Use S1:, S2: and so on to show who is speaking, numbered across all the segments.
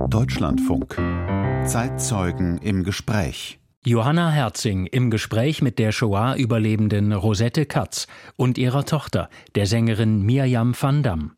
S1: Deutschlandfunk. Zeitzeugen im Gespräch.
S2: Johanna Herzing im Gespräch mit der Shoah-Überlebenden Rosette Katz und ihrer Tochter, der Sängerin Mirjam van Dam.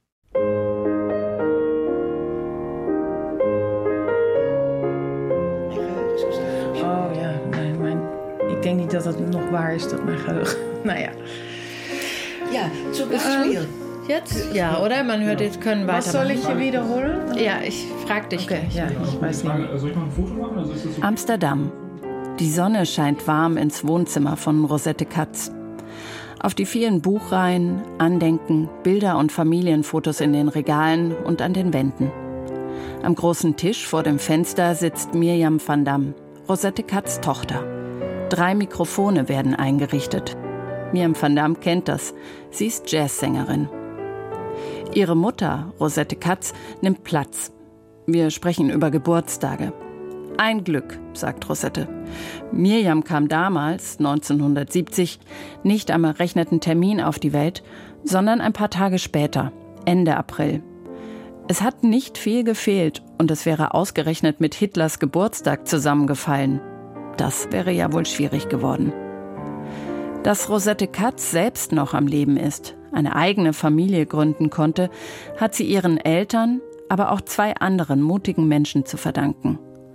S3: Oh ja, ik denk niet dat het nog waar is, dat mijn geheugen. Nou ja.
S4: Ja, zum Beispiel.
S3: Jetzt? Ja, oder? Man hört, jetzt können weitermachen.
S4: Was soll ich hier wiederholen?
S3: Ja, ich frag dich.
S4: Okay, ja, ich weiß nicht.
S5: Soll ich noch ein Foto machen? Also ist das so?
S6: Amsterdam. Die Sonne scheint warm ins Wohnzimmer von Rosette Katz. Auf die vielen Buchreihen, Andenken, Bilder und Familienfotos in den Regalen und an den Wänden. Am großen Tisch vor dem Fenster sitzt Mirjam van Dam, Rosette Katz' Tochter. 3 Mikrofone werden eingerichtet. Mirjam van Dam kennt das. Sie ist Jazzsängerin. Ihre Mutter, Rosette Katz, nimmt Platz. Wir sprechen über Geburtstage. Ein Glück, sagt Rosette. Mirjam kam damals, 1970, nicht am errechneten Termin auf die Welt, sondern ein paar Tage später, Ende April. Es hat nicht viel gefehlt und es wäre ausgerechnet mit Hitlers Geburtstag zusammengefallen. Das wäre ja wohl schwierig geworden. Dass Rosette Katz selbst noch am Leben ist, eine eigene Familie gründen konnte, hat sie ihren Eltern, aber auch 2 anderen mutigen Menschen zu verdanken.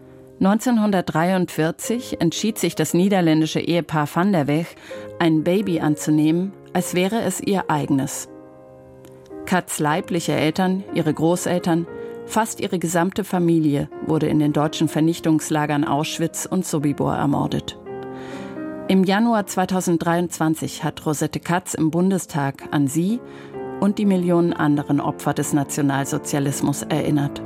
S6: 1943 entschied sich das niederländische Ehepaar Van der Weg, ein Baby anzunehmen, als wäre es ihr eigenes. Katz' leibliche Eltern, ihre Großeltern, fast ihre gesamte Familie wurde in den deutschen Vernichtungslagern Auschwitz und Sobibor ermordet. Im Januar 2023 hat Rosette Katz im Bundestag an sie und die Millionen anderen Opfer des Nationalsozialismus erinnert.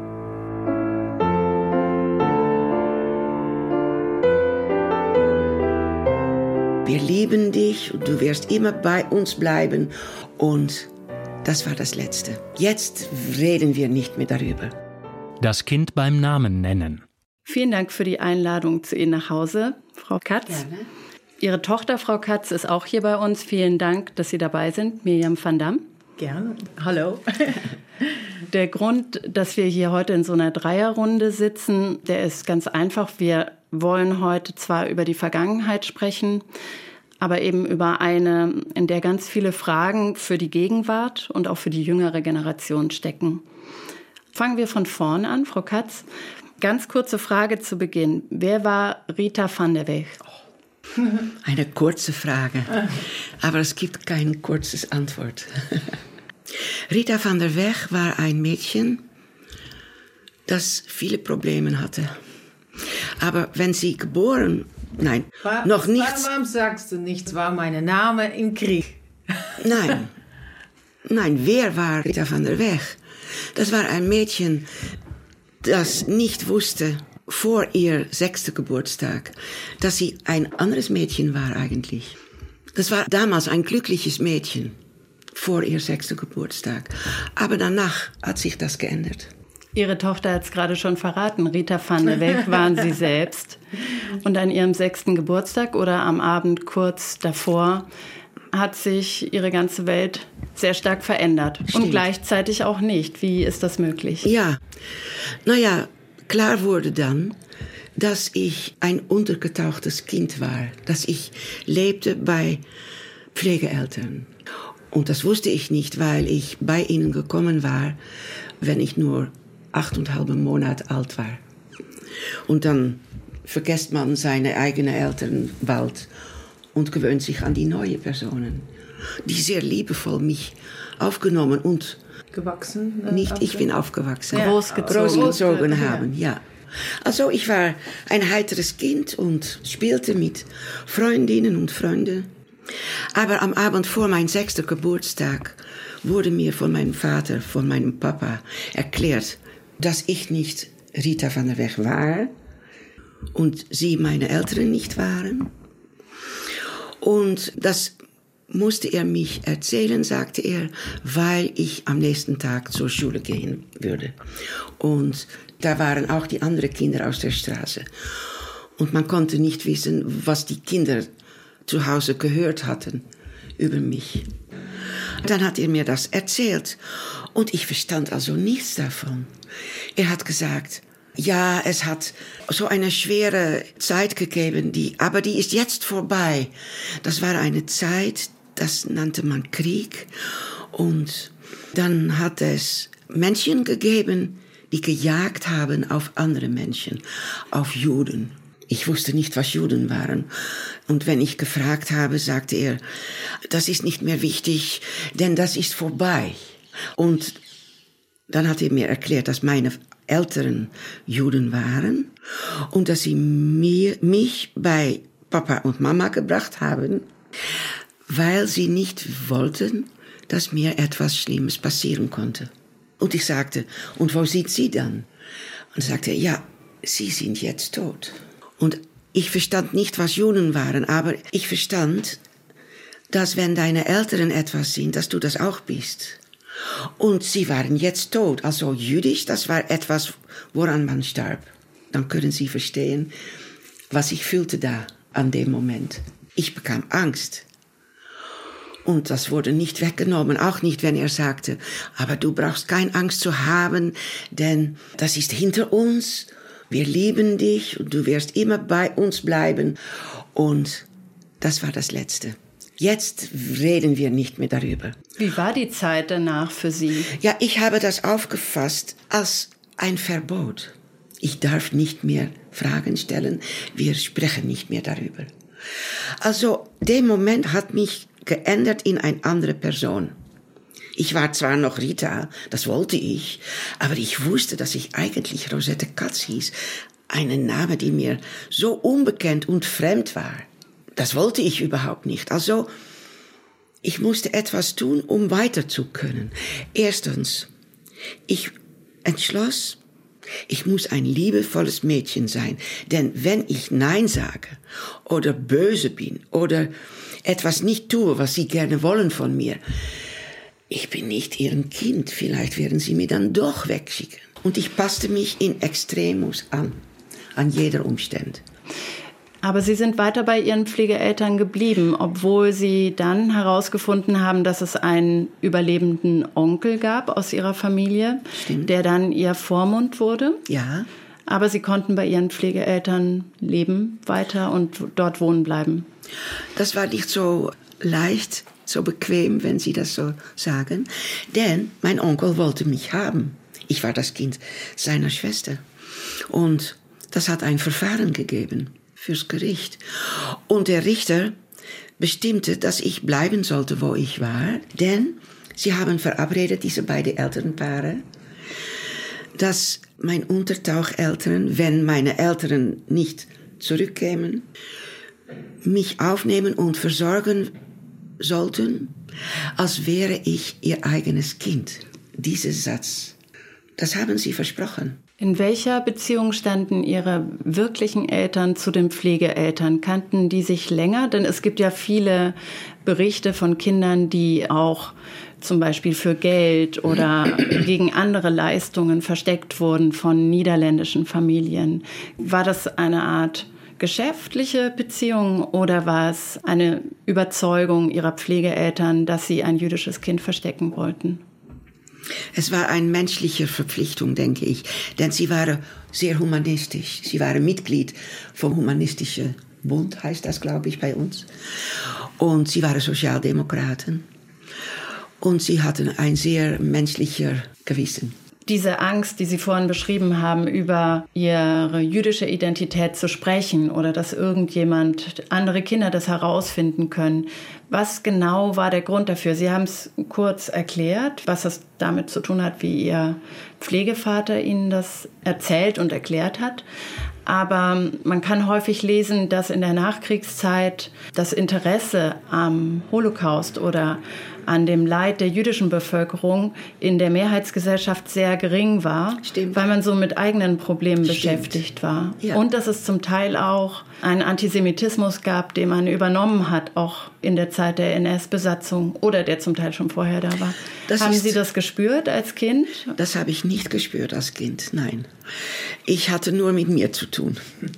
S4: Wir lieben dich und du wirst immer bei uns bleiben. Und das war das Letzte. Jetzt reden wir nicht mehr darüber.
S2: Das Kind beim Namen nennen.
S6: Vielen Dank für die Einladung zu Ihnen nach Hause, Frau Katz.
S4: Gerne.
S6: Ihre Tochter, Frau Katz, ist auch hier bei uns. Vielen Dank, dass Sie dabei sind, Mirjam van Dam.
S3: Gerne. Hallo.
S6: Der Grund, dass wir hier heute in so einer Dreierrunde sitzen, der ist ganz einfach. Wir wollen heute zwar über die Vergangenheit sprechen, aber eben über eine, in der ganz viele Fragen für die Gegenwart und auch für die jüngere Generation stecken. Fangen wir von vorne an, Frau Katz. Ganz kurze Frage zu Beginn. Wer war Rita van der Weg?
S4: Eine kurze Frage, aber es gibt kein kurzes Antwort. Rita van der Weg war ein Mädchen, das viele Probleme hatte. Aber wenn sie geboren, noch nichts...
S3: Warum sagst du nichts, war mein Name im Krieg?
S4: Nein, wer war Rita van der Weg? Das war ein Mädchen, das nicht wusste, vor ihr 6. Geburtstag, dass sie ein anderes Mädchen war eigentlich. Das war damals ein glückliches Mädchen, vor ihr 6. Geburtstag. Aber danach hat sich das geändert.
S6: Ihre Tochter hat es gerade schon verraten. Rita van der Weg waren Sie selbst. Und an Ihrem 6. Geburtstag oder am Abend kurz davor hat sich Ihre ganze Welt sehr stark verändert.
S4: Stimmt.
S6: Und gleichzeitig auch nicht. Wie ist das möglich?
S4: Ja, klar wurde dann, dass ich ein untergetauchtes Kind war. Dass ich lebte bei Pflegeeltern. Und das wusste ich nicht, weil ich bei ihnen gekommen war, wenn ich nur 8,5 Monate alt war. Und dann vergisst man seine eigenen Eltern bald und gewöhnt sich an die neuen Personen, die sehr liebevoll mich aufgenommen und
S3: Gewachsen?
S4: ich bin aufgewachsen.
S6: Ja.
S4: Großgezogen haben, ja. Also ich war ein heiteres Kind und spielte mit Freundinnen und Freunden. Aber am Abend vor meinem 6. Geburtstag wurde mir von meinem Vater, von meinem Papa erklärt, dass ich nicht Rita van der Weg war und sie meine Eltern nicht waren. Und das musste er mich erzählen, sagte er, weil ich am nächsten Tag zur Schule gehen würde. Und da waren auch die anderen Kinder aus der Straße. Und man konnte nicht wissen, was die Kinder zu Hause gehört hatten über mich. Dann hat er mir das erzählt und ich verstand also nichts davon. Er hat gesagt, Ja, es hat so eine schwere Zeit gegeben, aber die ist jetzt vorbei. Das war eine Zeit, das nannte man Krieg. Und dann hat es Menschen gegeben, die gejagt haben auf andere Menschen, auf Juden. Ich wusste nicht, was Juden waren. Und wenn ich gefragt habe, sagte er, das ist nicht mehr wichtig, denn das ist vorbei. Und dann hat er mir erklärt, dass meine Eltern Juden waren und dass sie mich bei Papa und Mama gebracht haben, weil sie nicht wollten, dass mir etwas Schlimmes passieren konnte. Und ich sagte, und wo sind Sie dann? Und sagte er, ja, Sie sind jetzt tot. Und ich verstand nicht, was Juden waren, aber ich verstand, dass wenn deine Eltern etwas sind, dass du das auch bist. Und sie waren jetzt tot. Also jüdisch, das war etwas, woran man starb. Dann können Sie verstehen, was ich fühlte da an dem Moment. Ich bekam Angst. Und das wurde nicht weggenommen, auch nicht, wenn er sagte, aber du brauchst keine Angst zu haben, denn das ist hinter uns. Wir lieben dich und du wirst immer bei uns bleiben. Und das war das Letzte. Jetzt reden wir nicht mehr darüber.
S6: Wie war die Zeit danach für Sie?
S4: Ja, ich habe das aufgefasst als ein Verbot. Ich darf nicht mehr Fragen stellen. Wir sprechen nicht mehr darüber. Also, der Moment hat mich geändert in eine andere Person. Ich war zwar noch Rita, das wollte ich, aber ich wusste, dass ich eigentlich Rosette Katz hieß. Einen Name, die mir so unbekannt und fremd war. Das wollte ich überhaupt nicht. Also, ich musste etwas tun, um weiter zu können. Erstens, ich entschloss, ich muss ein liebevolles Mädchen sein. Denn wenn ich Nein sage oder böse bin oder etwas nicht tue, was Sie gerne wollen von mir, ich bin nicht Ihr Kind. Vielleicht werden Sie mir dann doch wegschicken. Und ich passte mich in Extremus an jeder Umstand.
S6: Aber Sie sind weiter bei Ihren Pflegeeltern geblieben, obwohl Sie dann herausgefunden haben, dass es einen überlebenden Onkel gab aus Ihrer Familie,
S4: Stimmt.
S6: Der dann Ihr Vormund wurde.
S4: Ja.
S6: Aber Sie konnten bei Ihren Pflegeeltern leben weiter und dort wohnen bleiben.
S4: Das war nicht so leicht, so bequem, wenn Sie das so sagen. Denn mein Onkel wollte mich haben. Ich war das Kind seiner Schwester. Und das hat ein Verfahren gegeben fürs Gericht. Und der Richter bestimmte, dass ich bleiben sollte, wo ich war. Denn sie haben verabredet, diese beiden Elternpaare, dass meine Untertaucheltern, wenn meine Eltern nicht zurückkämen, mich aufnehmen und versorgen sollten, als wäre ich ihr eigenes Kind. Dieser Satz, das haben sie versprochen.
S6: In welcher Beziehung standen Ihre wirklichen Eltern zu den Pflegeeltern? Kannten die sich länger? Denn es gibt ja viele Berichte von Kindern, die auch zum Beispiel für Geld oder gegen andere Leistungen versteckt wurden von niederländischen Familien. War das eine Art geschäftliche Beziehung oder war es eine Überzeugung Ihrer Pflegeeltern, dass sie ein jüdisches Kind verstecken wollten?
S4: Es war eine menschliche Verpflichtung, denke ich, denn sie waren sehr humanistisch. Sie waren Mitglied vom Humanistischen Bund, heißt das, glaube ich, bei uns. Und sie waren Sozialdemokraten. Und sie hatten ein sehr menschliches Gewissen.
S6: Diese Angst, die Sie vorhin beschrieben haben, über Ihre jüdische Identität zu sprechen oder dass irgendjemand, andere Kinder das herausfinden können. Was genau war der Grund dafür? Sie haben es kurz erklärt, was das damit zu tun hat, wie Ihr Pflegevater Ihnen das erzählt und erklärt hat. Aber man kann häufig lesen, dass in der Nachkriegszeit das Interesse am Holocaust oder an dem Leid der jüdischen Bevölkerung in der Mehrheitsgesellschaft sehr gering war,
S4: Stimmt.
S6: weil man so mit eigenen Problemen beschäftigt war.
S4: Ja.
S6: Und dass es zum Teil auch einen Antisemitismus gab, den man übernommen hat, auch in der Zeit der NS-Besatzung oder der zum Teil schon vorher da war. Haben Sie das gespürt als Kind?
S4: Das habe ich nicht gespürt als Kind, nein. Ich hatte nur mit mir zu tun.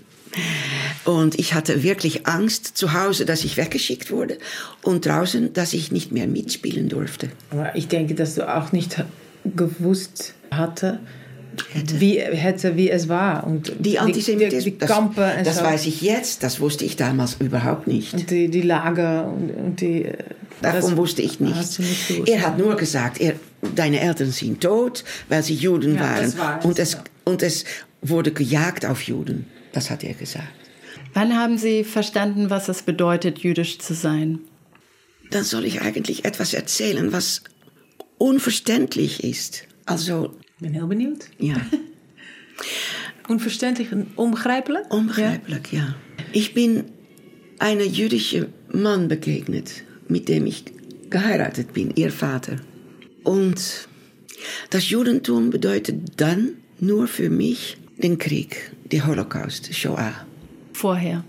S4: Und ich hatte wirklich Angst zu Hause, dass ich weggeschickt wurde und draußen, dass ich nicht mehr mitspielen durfte.
S3: Aber ich denke, dass du auch nicht gewusst hatte, wie es war. Und
S4: die Antisemitismus,
S3: die Kampen und
S4: das
S3: so.
S4: weiß ich jetzt, das wusste ich damals überhaupt nicht.
S3: Und die Lager und die...
S4: Davon wusste ich nichts. Er hat nur gesagt, deine Eltern sind tot, weil sie Juden waren. Und es wurde gejagt auf Juden. Das hat er gesagt.
S6: Wann haben Sie verstanden, was es bedeutet, jüdisch zu sein?
S4: Dann soll ich eigentlich etwas erzählen, was unverständlich ist. Also...
S3: Ich bin heel benieuwd.
S4: Ja.
S3: Unverständlich und onbegrijpelijk?
S4: Onbegrijpelijk, ja. Ich bin einem jüdischen Mann begegnet, mit dem ich geheiratet bin, ihr Vater. Und das Judentum bedeutet dann nur für mich den Krieg, die Holocaust, Shoah.
S6: Vorher.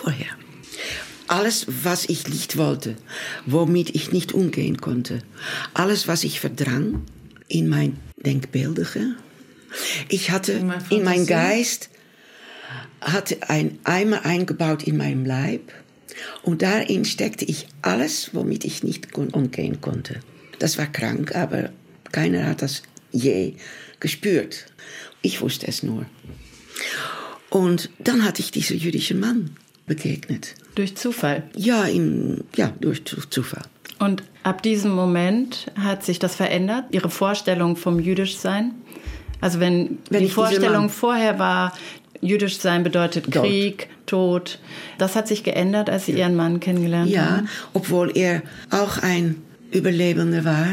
S4: Alles, was ich nicht wollte, womit ich nicht umgehen konnte. Alles, was ich verdrang in mein Denkbeeldige. Ich hatte in meinem Geist ein Eimer eingebaut in meinem Leib. Und darin steckte ich alles, womit ich nicht umgehen konnte. Das war krank, aber keiner hat das je gespürt. Ich wusste es nur. Und dann hatte ich diesen jüdischen Mann begegnet.
S6: Durch Zufall?
S4: Ja, durch Zufall.
S6: Und ab diesem Moment hat sich das verändert, Ihre Vorstellung vom Jüdischsein? Also wenn die Vorstellung vorher war, jüdisch sein bedeutet Krieg, Tod. Das hat sich geändert, als Sie Ihren Mann kennengelernt haben?
S4: Ja, obwohl er auch ein Überlebender war.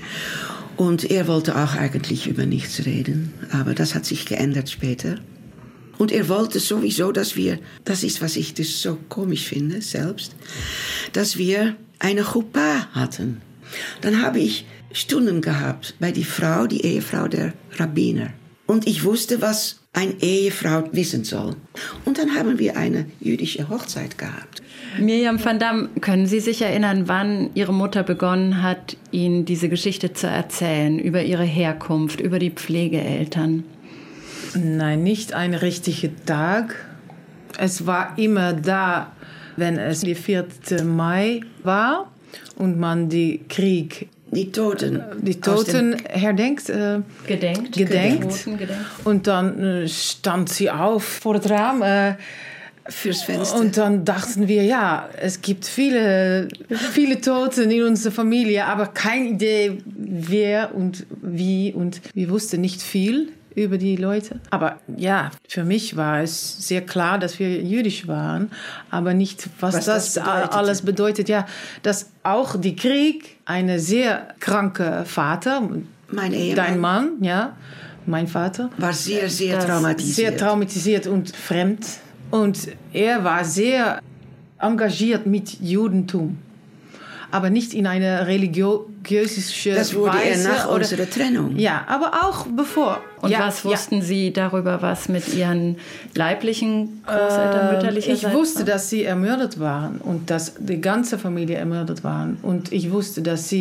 S4: Und er wollte auch eigentlich über nichts reden. Aber das hat sich geändert später. Und er wollte sowieso, dass wir, das ist, was ich das so komisch finde selbst, dass wir eine Chuppah hatten. Dann habe ich Stunden gehabt bei die Ehefrau der Rabbiner. Und ich wusste, was eine Ehefrau wissen soll. Und dann haben wir eine jüdische Hochzeit gehabt.
S6: Mirjam van Dam, können Sie sich erinnern, wann Ihre Mutter begonnen hat, Ihnen diese Geschichte zu erzählen, über Ihre Herkunft, über die Pflegeeltern?
S3: Nein, nicht ein richtiger Tag. Es war immer da, wenn es der 4. Mai war und man die Krieg... Die Toten herdenkt. Gedenkt. Und dann stand sie auf vor das Raum.
S4: Fürs Fenster.
S3: Und dann dachten wir, ja, es gibt viele Toten in unserer Familie, aber keine Idee, wer und wie. Und wir wussten nicht viel über die Leute. Aber ja, für mich war es sehr klar, dass wir jüdisch waren, aber nicht, was das alles bedeutet. Ja, dass auch der Krieg eine sehr kranke Vater,
S4: mein Ehemann,
S3: dein Mann, ja, mein Vater,
S4: war sehr, sehr traumatisiert.
S3: Sehr traumatisiert und fremd. Und er war sehr engagiert mit Judentum. Aber nicht in einer religiösen Weise.
S4: Das wurde er nach unserer Trennung.
S3: Ja, aber auch bevor.
S6: Und was wussten Sie darüber, was mit Ihren leiblichen Großeltern, mütterlicherseits?
S3: Ich wusste, dass sie ermordet waren und dass die ganze Familie ermordet waren. Und ich wusste, dass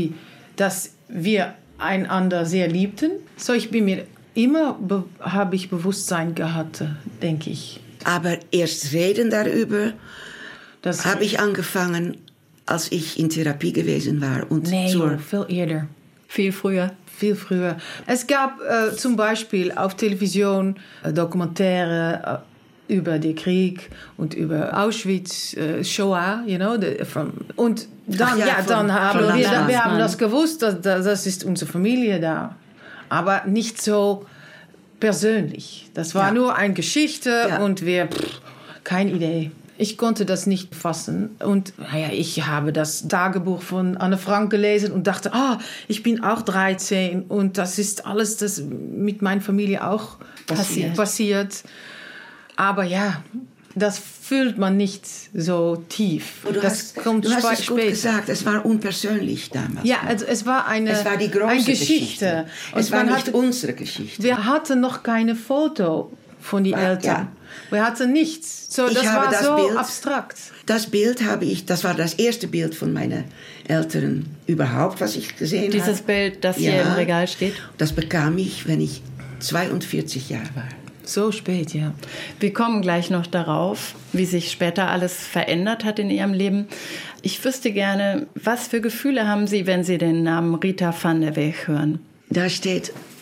S3: wir einander sehr liebten. So, ich bin mir immer, habe ich Bewusstsein gehabt, denke ich.
S4: Aber erst reden darüber habe ich angefangen, als ich in Therapie gewesen war. Und
S3: viel eher.
S6: Viel früher.
S3: Viel früher. Es gab zum Beispiel auf Television Dokumentäre über den Krieg und über Auschwitz, Shoah, you know. Und dann, dann haben wir haben das gewusst, das ist unsere Familie da. Aber nicht so persönlich. Das war nur eine Geschichte und keine Idee. Ich konnte das nicht fassen. Und ich habe das Tagebuch von Anne Frank gelesen und dachte, ich bin auch 13 und das ist alles, das mit meiner Familie auch passiert. Aber ja, das fühlt man nicht so tief.
S4: Du hast es gut gesagt, es war unpersönlich damals.
S3: Ja, also es war eine
S4: die große
S3: Geschichte.
S4: Es war nicht unsere Geschichte.
S3: Wir hatten noch keine Foto von den Eltern. Ja. Wir hatten nichts. So, das war so abstrakt.
S4: Das Bild das war das erste Bild von meinen Eltern überhaupt, was ich gesehen habe.
S6: Dieses Bild, das hier im Regal steht?
S4: Das bekam ich, wenn ich 42 Jahre war.
S3: So spät, ja.
S6: Wir kommen gleich noch darauf, wie sich später alles verändert hat in Ihrem Leben. Ich wüsste gerne, was für Gefühle haben Sie, wenn Sie den Namen Rita van der Weg hören?
S4: Da steht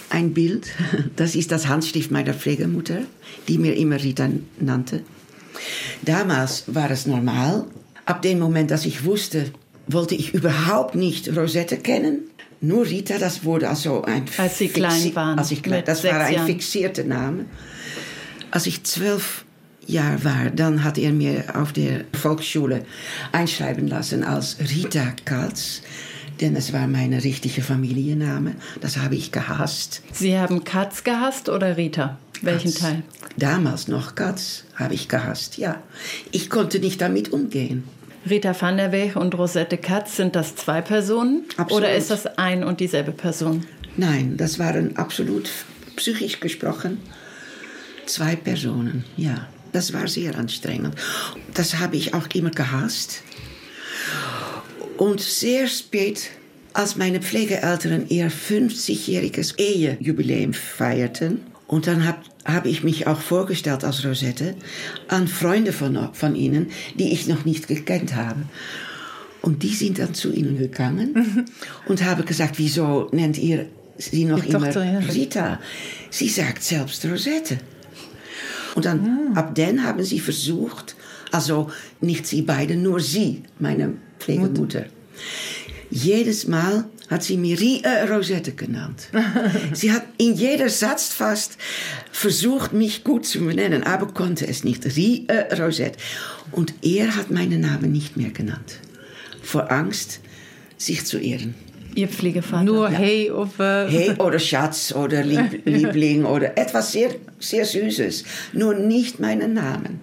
S4: ein Bild. Das ist das Handschrift meiner Pflegemutter, die mir immer Rita nannte. Damals war es normal. Ab dem Moment, dass ich wusste, wollte ich überhaupt nicht Rosette kennen. Nur Rita, das wurde also ein...
S6: Als Sie klein waren.
S4: Das war ein fixierter Name. Als ich 12 Jahre war, dann hat er mir auf der Volksschule einschreiben lassen als Rita Katz. Denn es war mein richtiger Familienname. Das habe ich gehasst.
S6: Sie haben Katz gehasst oder Rita? Welchen
S4: Katz.
S6: Teil?
S4: Damals noch Katz habe ich gehasst, ja. Ich konnte nicht damit umgehen.
S6: Rita van der Weg und Rosette Katz, sind das 2 Personen?
S4: Absolut.
S6: Oder ist das ein und dieselbe Person?
S4: Nein, das waren absolut psychisch gesprochen 2 Personen, ja. Das war sehr anstrengend. Das habe ich auch immer gehasst. Und sehr spät, als meine Pflegeeltern ihr 50-jähriges Ehejubiläum feierten, und dann habe ich mich auch vorgestellt als Rosette an Freunde von ihnen, die ich noch nicht gekannt habe. Und die sind dann zu ihnen gegangen und haben gesagt, wieso nennt ihr sie noch immer Tochter, ja. Rita? Sie sagt selbst Rosette. Und dann, ab dann haben sie versucht, also nicht sie beide, nur sie, meine Pflegemutter. Jedes Mal hat sie mir Rosette genannt. Sie hat in jeder Satz fast versucht, mich gut zu benennen, aber konnte es nicht. Rosette. Und er hat meinen Namen nicht mehr genannt. Vor Angst, sich zu ehren.
S6: Ihr Pflegevater?
S3: Nur
S4: ja.
S3: Hey
S4: Hey oder Schatz oder Liebling oder etwas sehr, sehr Süßes. Nur nicht meinen Namen.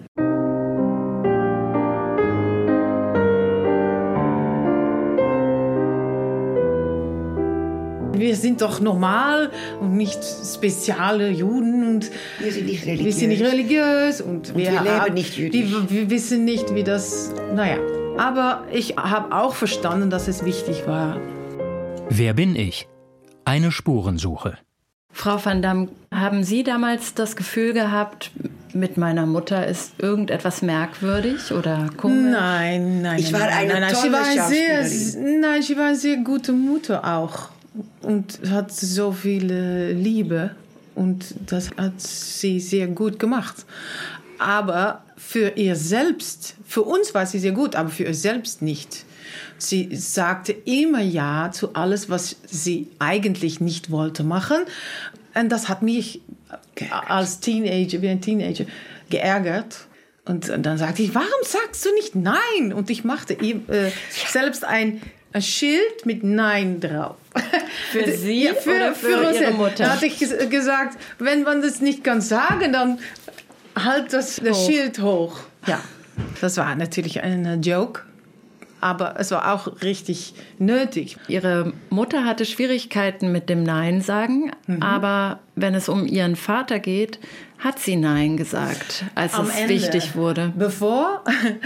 S3: Wir sind doch normal und nicht spezielle Juden. Und
S4: wir sind nicht
S3: religiös. Und wir
S4: leben nicht jüdisch.
S3: Wir wissen nicht, wie das... Naja, aber ich habe auch verstanden, dass es wichtig war.
S2: Wer bin ich? Eine Spurensuche.
S6: Frau van Dam, haben Sie damals das Gefühl gehabt, mit meiner Mutter ist irgendetwas merkwürdig oder komisch?
S3: Nein.
S4: Ich war eine tolle Schauspielerin.
S3: Sie war eine sehr gute Mutter auch. Und hat so viel Liebe. Und das hat sie sehr gut gemacht. Aber für ihr selbst, für uns war sie sehr gut, aber für ihr selbst nicht. Sie sagte immer Ja zu alles, was sie eigentlich nicht wollte machen. Und das hat mich als Teenager, wie ein Teenager, geärgert. Und dann sagte ich, warum sagst du nicht Nein? Und ich machte selbst ein Schild mit Nein drauf.
S6: Für Sie oder für Ihre Mutter?
S3: Da hatte ich gesagt, wenn man das nicht kann sagen, dann halt das Schild hoch. Ja, das war natürlich ein Joke. Aber es war auch richtig nötig.
S6: Ihre Mutter hatte Schwierigkeiten mit dem Nein sagen, aber wenn es um ihren Vater geht, hat sie Nein gesagt, als
S3: Am
S6: es
S3: Ende,
S6: wichtig wurde.
S3: Bevor,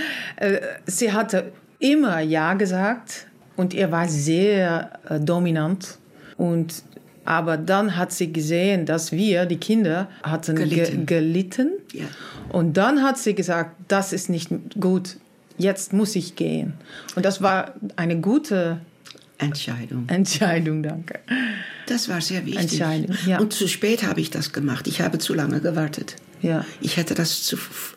S3: sie hatte immer Ja gesagt und er war sehr dominant. Aber dann hat sie gesehen, dass wir, die Kinder, hatten gelitten. Ja. Und dann hat sie gesagt, das ist nicht gut. Jetzt muss ich gehen. Und das war eine gute Entscheidung, danke.
S4: Das war sehr wichtig.
S3: Entscheidung, ja.
S4: Und zu spät habe ich das gemacht. Ich habe zu lange gewartet.
S3: Ja.
S4: Ich hätte das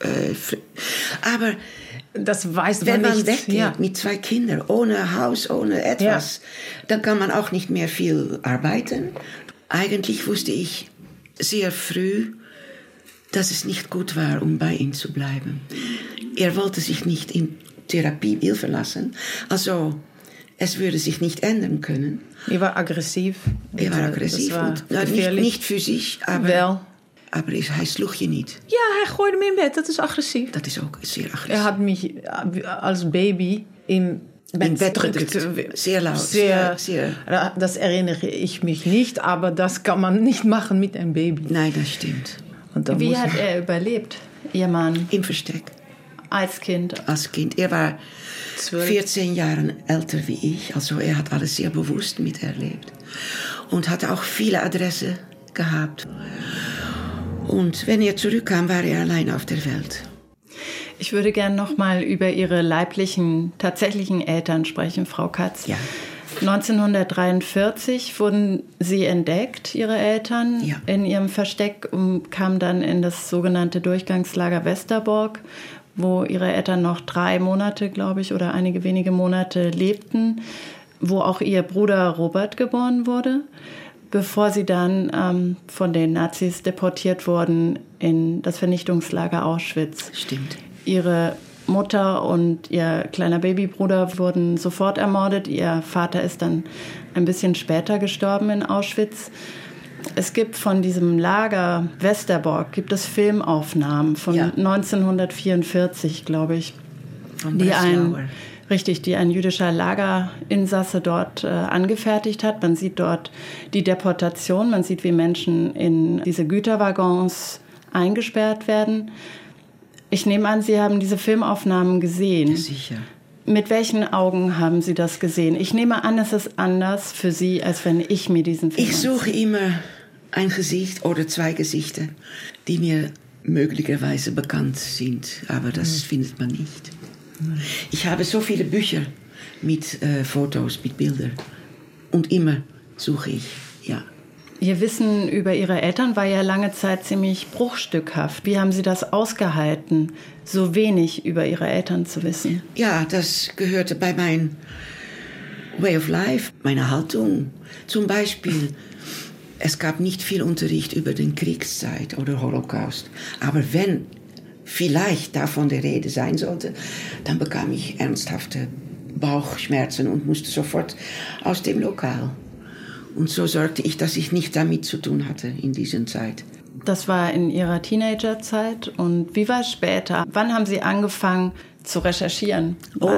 S4: aber
S3: das weiß
S4: wenn
S3: man
S4: man
S3: nicht.
S4: weggeht mit 2 Kindern, ohne Haus, ohne etwas, dann kann man auch nicht mehr viel arbeiten. Eigentlich wusste ich sehr früh, dass es nicht gut war, um bei ihm zu bleiben. Er wollte sich nicht in Therapiehilfe lassen. Also, es würde sich nicht ändern können.
S3: Er war aggressiv.
S4: Er war aggressiv. Nicht physisch, aber...
S3: Wel.
S4: Aber hij sloeg je niet.
S3: Ja, hij gooide me in bed. Dat is agressief.
S4: Dat is ook zeer agressief.
S3: Er hat mich als Baby in Bett gedrückt.
S4: Sehr laut. Sehr.
S3: Das erinnere ich mich nicht, aber das kann man nicht machen mit einem Baby.
S4: Nein, das stimmt.
S6: Wie hat er überlebt, Ihr Mann?
S4: Im Versteck.
S6: Als Kind?
S4: Als Kind. Er war 14 Jahre älter wie ich. Also er hat alles sehr bewusst miterlebt. Und hat auch viele Adressen gehabt. Und wenn er zurückkam, war er allein auf der Welt.
S6: Ich würde gerne noch mal über Ihre leiblichen, tatsächlichen Eltern sprechen, Frau Katz.
S4: Ja.
S6: 1943 wurden sie entdeckt, ihre Eltern, in ihrem Versteck und kamen dann in das sogenannte Durchgangslager Westerbork, wo ihre Eltern noch 3 Monate, glaube ich, oder einige wenige Monate lebten, wo auch ihr Bruder Robert geboren wurde, bevor sie dann von den Nazis deportiert wurden in das Vernichtungslager Auschwitz.
S4: Stimmt.
S6: Ihre Mutter und ihr kleiner Babybruder wurden sofort ermordet. Ihr Vater ist dann ein bisschen später gestorben in Auschwitz. Es gibt von diesem Lager Westerbork gibt es Filmaufnahmen von 1944, glaube ich, die ein jüdischer Lagerinsasse dort angefertigt hat. Man sieht dort die Deportation, man sieht, wie Menschen in diese Güterwaggons eingesperrt werden. Ich nehme an, Sie haben diese Filmaufnahmen gesehen.
S4: Ja, sicher.
S6: Mit welchen Augen haben Sie das gesehen? Ich nehme an, es ist anders für Sie, als wenn ich mir diesen Film
S4: Ich suche immer ein Gesicht oder 2 Gesichter, die mir möglicherweise bekannt sind, aber das findet man nicht. Ich habe so viele Bücher mit Fotos, mit Bildern und immer suche ich,
S6: Ihr Wissen über Ihre Eltern war ja lange Zeit ziemlich bruchstückhaft. Wie haben Sie das ausgehalten, so wenig über Ihre Eltern zu wissen?
S4: Ja, das gehörte bei meinem Way of Life, meiner Haltung. Zum Beispiel, es gab nicht viel Unterricht über den Kriegszeit oder Holocaust. Aber wenn vielleicht davon die Rede sein sollte, dann bekam ich ernsthafte Bauchschmerzen und musste sofort aus dem Lokal. Und so sorgte ich, dass ich nicht damit zu tun hatte in dieser Zeit.
S6: Das war in Ihrer Teenagerzeit. Und wie war es später? Wann haben Sie angefangen zu recherchieren?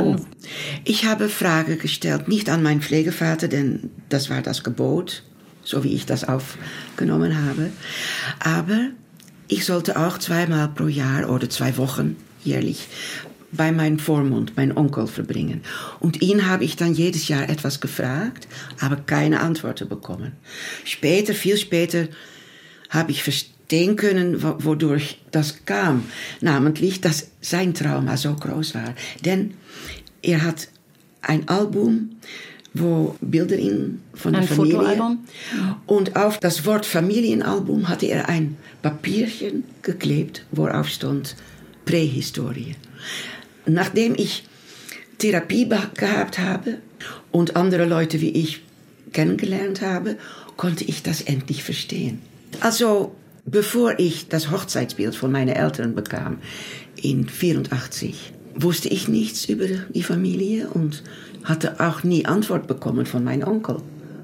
S4: Ich habe Fragen gestellt, nicht an meinen Pflegevater, denn das war das Gebot, so wie ich das aufgenommen habe. Aber ich sollte auch 2-mal pro Jahr oder 2 Wochen jährlich bei meinem Vormund, meinem Onkel, verbringen. Und ihn habe ich dann jedes Jahr etwas gefragt, aber keine Antworten bekommen. Später, viel später, habe ich verstehen können, wodurch das kam. Namentlich, dass sein Trauma so groß war. Denn er hat ein Album, wo Bilder von der Familie. Ein Fotoalbum? Und auf das Wort Familienalbum hatte er ein Papierchen geklebt, worauf stand Prähistorie. Nachdem ich Therapie gehabt habe und andere Leute wie ich kennengelernt habe, konnte ich das endlich verstehen. Also, bevor ich das Hochzeitsbild von meinen Eltern bekam, in 1984, wusste ich nichts über die Familie und hatte auch nie Antwort bekommen von meinem Onkel.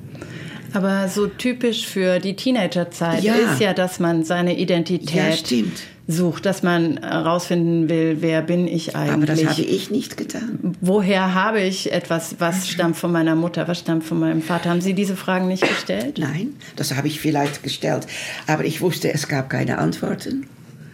S6: Aber so typisch für die Teenagerzeit ist ja, dass man seine Identität sucht, dass man herausfinden will, wer bin ich eigentlich.
S4: Aber das habe ich nicht getan.
S6: Woher habe ich etwas, was stammt von meiner Mutter, was stammt von meinem Vater? Haben Sie diese Fragen nicht gestellt?
S4: Nein, das habe ich vielleicht gestellt. Aber ich wusste, es gab keine Antworten.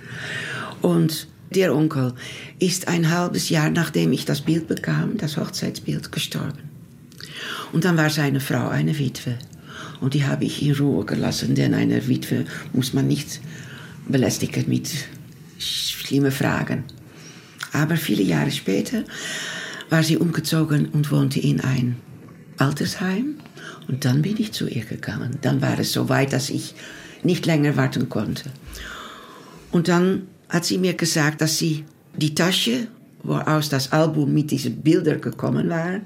S4: Und der Onkel ist ein halbes Jahr, nachdem ich das Bild bekam, das Hochzeitsbild, gestorben. Und dann war seine Frau eine Witwe. Und die habe ich in Ruhe gelassen, denn eine Witwe muss man nicht belästigen mit schlimmen Fragen. Aber viele Jahre später war sie umgezogen und wohnte in ein Altersheim. Und dann bin ich zu ihr gegangen. Dann war es so weit, dass ich nicht länger warten konnte. Und dann hat sie mir gesagt, dass sie die Tasche, woraus das Album mit diesen Bildern gekommen war,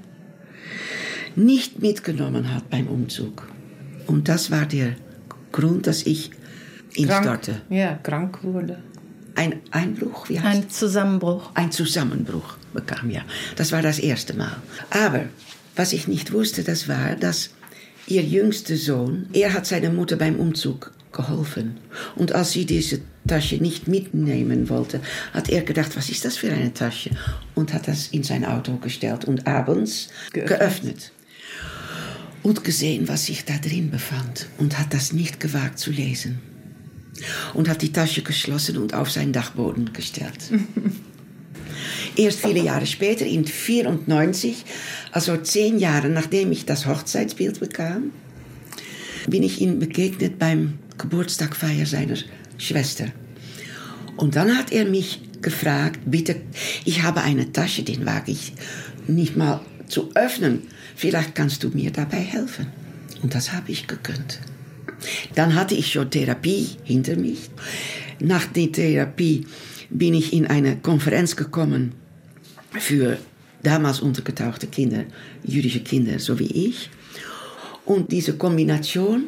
S4: nicht mitgenommen hat beim Umzug. Und das war der Grund, dass ich instorte.
S3: Ja, krank wurde.
S4: Ein Einbruch, wie heißt
S6: Ein Zusammenbruch.
S4: Ein Zusammenbruch bekam, ja. Das war das erste Mal. Aber was ich nicht wusste, das war, dass ihr jüngster Sohn, er hat seiner Mutter beim Umzug geholfen. Und als sie diese Tasche nicht mitnehmen wollte, hat er gedacht, was ist das für eine Tasche? Und hat das in sein Auto gestellt und abends geöffnet. Und gesehen, was sich da drin befand. Und hat das nicht gewagt zu lesen. Und hat die Tasche geschlossen und auf seinen Dachboden gestellt. Erst viele Jahre später, in 1994, also 10 Jahre nachdem ich das Hochzeitsbild bekam, bin ich ihm begegnet beim Geburtstagfeier seiner Schwester. Und dann hat er mich gefragt, bitte, ich habe eine Tasche, den wage ich nicht mal zu öffnen. Vielleicht kannst du mir dabei helfen. Und das habe ich gegönnt. Dann hatte ich schon Therapie hinter mich. Nach der Therapie bin ich in eine Konferenz gekommen für damals untergetauchte Kinder, jüdische Kinder, so wie ich. Und diese Kombination,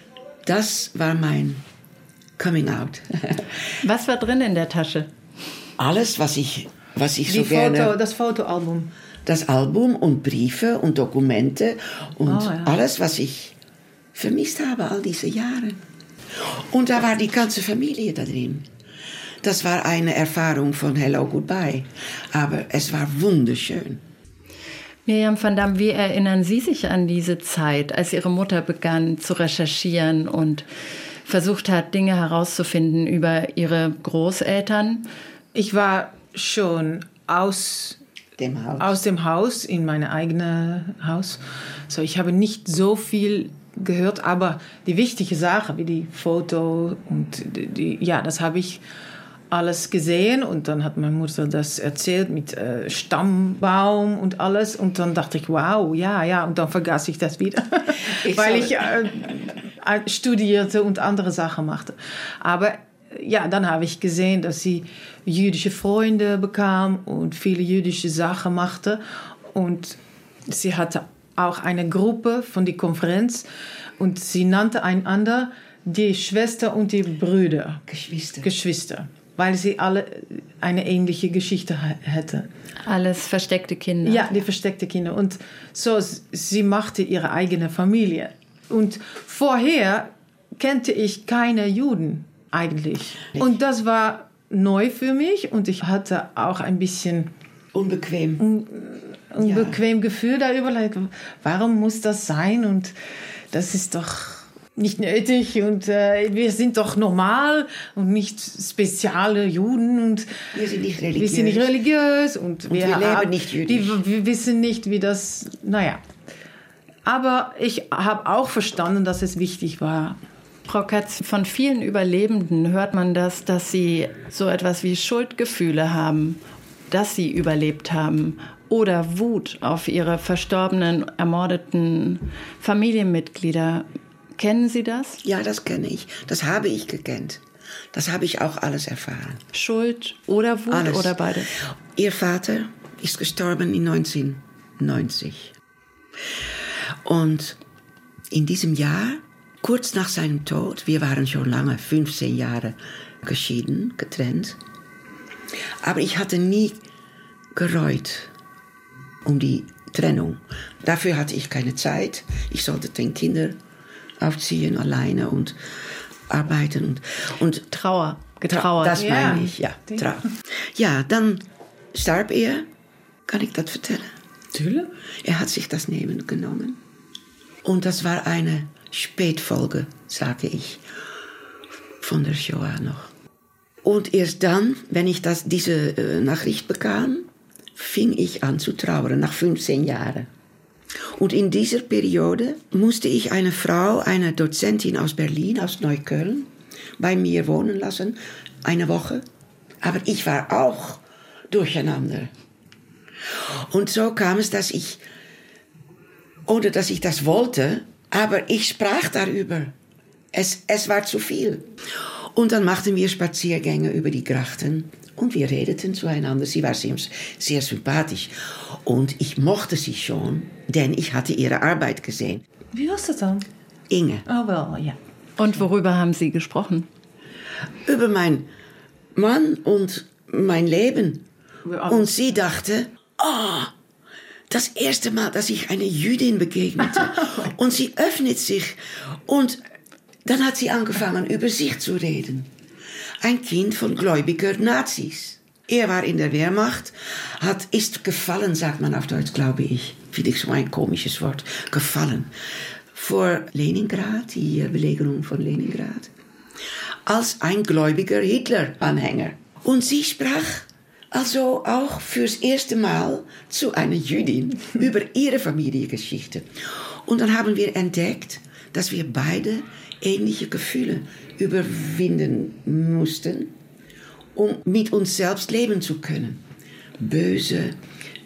S4: das war mein Coming Out.
S6: Was war drin in der Tasche?
S4: Alles, was ich so gerne...
S3: Das Fotoalbum.
S4: Das Album und Briefe und Dokumente und alles, was ich vermisst habe, all diese Jahre. Und da war die ganze Familie da drin. Das war eine Erfahrung von Hello, Goodbye. Aber es war wunderschön.
S6: Mirjam van Dam, wie erinnern Sie sich an diese Zeit, als Ihre Mutter begann zu recherchieren und versucht hat, Dinge herauszufinden über Ihre Großeltern?
S3: Ich war schon aus dem Haus in mein eigenes Haus. So, ich habe nicht so viel gehört, aber die wichtige Sache, wie die Foto und das habe ich alles gesehen. Und dann hat meine Mutter das erzählt mit Stammbaum und alles. Und dann dachte ich, wow, ja. Und dann vergaß ich das wieder, weil ich studierte und andere Sachen machte. Aber ja, dann habe ich gesehen, dass sie jüdische Freunde bekam und viele jüdische Sachen machte. Und sie hatte auch eine Gruppe von der Konferenz und sie nannte einander die Schwester und die Brüder. Geschwister. Weil sie alle eine ähnliche Geschichte hätten.
S6: Alles versteckte Kinder.
S3: Ja, die versteckte Kinder. Und so, sie machte ihre eigene Familie. Und vorher kannte ich keine Juden eigentlich. Und das war neu für mich und ich hatte auch ein bisschen unbequem Gefühl darüber. Warum muss das sein? Und das ist doch nicht nötig und wir sind doch normal und nicht spezielle Juden und
S4: wir sind nicht religiös
S3: und
S4: wir leben nicht jüdisch.
S3: Wir wissen nicht, wie das, Aber ich habe auch verstanden, dass es wichtig war.
S6: Frau Katz, von vielen Überlebenden hört man das, dass sie so etwas wie Schuldgefühle haben, dass sie überlebt haben oder Wut auf ihre verstorbenen, ermordeten Familienmitglieder. Kennen Sie das?
S4: Ja, das kenne ich. Das habe ich gekannt. Das habe ich auch alles erfahren.
S6: Schuld oder Wut alles. Oder beides?
S4: Ihr Vater ist gestorben in 1990. Und in diesem Jahr, kurz nach seinem Tod, wir waren schon lange, 15 Jahre geschieden, getrennt. Aber ich hatte nie gereut um die Trennung. Dafür hatte ich keine Zeit. Ich sollte den Kinder aufziehen alleine und arbeiten. Und
S6: Trauer, getrauert.
S4: Das meine ich, ja. Trauer. Ja, dann starb er. Kann ich das vertellen?
S3: Natürlich.
S4: Er hat sich das Leben genommen. Und das war eine Spätfolge, sage ich, von der Shoah noch. Und erst dann, wenn ich diese Nachricht bekam, fing ich an zu trauern, nach 15 Jahren. Und in dieser Periode musste ich eine Frau, eine Dozentin aus Berlin, aus Neukölln, bei mir wohnen lassen, eine Woche. Aber ich war auch durcheinander. Und so kam es, dass ich, ohne dass ich das wollte, aber ich sprach darüber. Es war zu viel. Und dann machten wir Spaziergänge über die Grachten und wir redeten zueinander. Sie war sehr sympathisch und ich mochte sie schon, denn ich hatte ihre Arbeit gesehen.
S3: Wie war das dann?
S4: Inge.
S3: Oh, well, ja.
S6: Und worüber haben Sie gesprochen?
S4: Über meinen Mann und mein Leben. Und sie dachte, das erste Mal, dass ich einer Jüdin begegnete. Und sie öffnet sich. Und dann hat sie angefangen, über sich zu reden. Ein Kind von gläubiger Nazis. Er war in der Wehrmacht, ist gefallen, sagt man auf Deutsch, glaube ich. Finde ich so ein komisches Wort. Gefallen. Vor Leningrad, die Belagerung von Leningrad. Als ein gläubiger Hitler-Anhänger. Und sie sprach also auch fürs erste Mal zu einer Jüdin über ihre Familiengeschichte. Und dann haben wir entdeckt, dass wir beide ähnliche Gefühle überwinden mussten, um mit uns selbst leben zu können. Böse,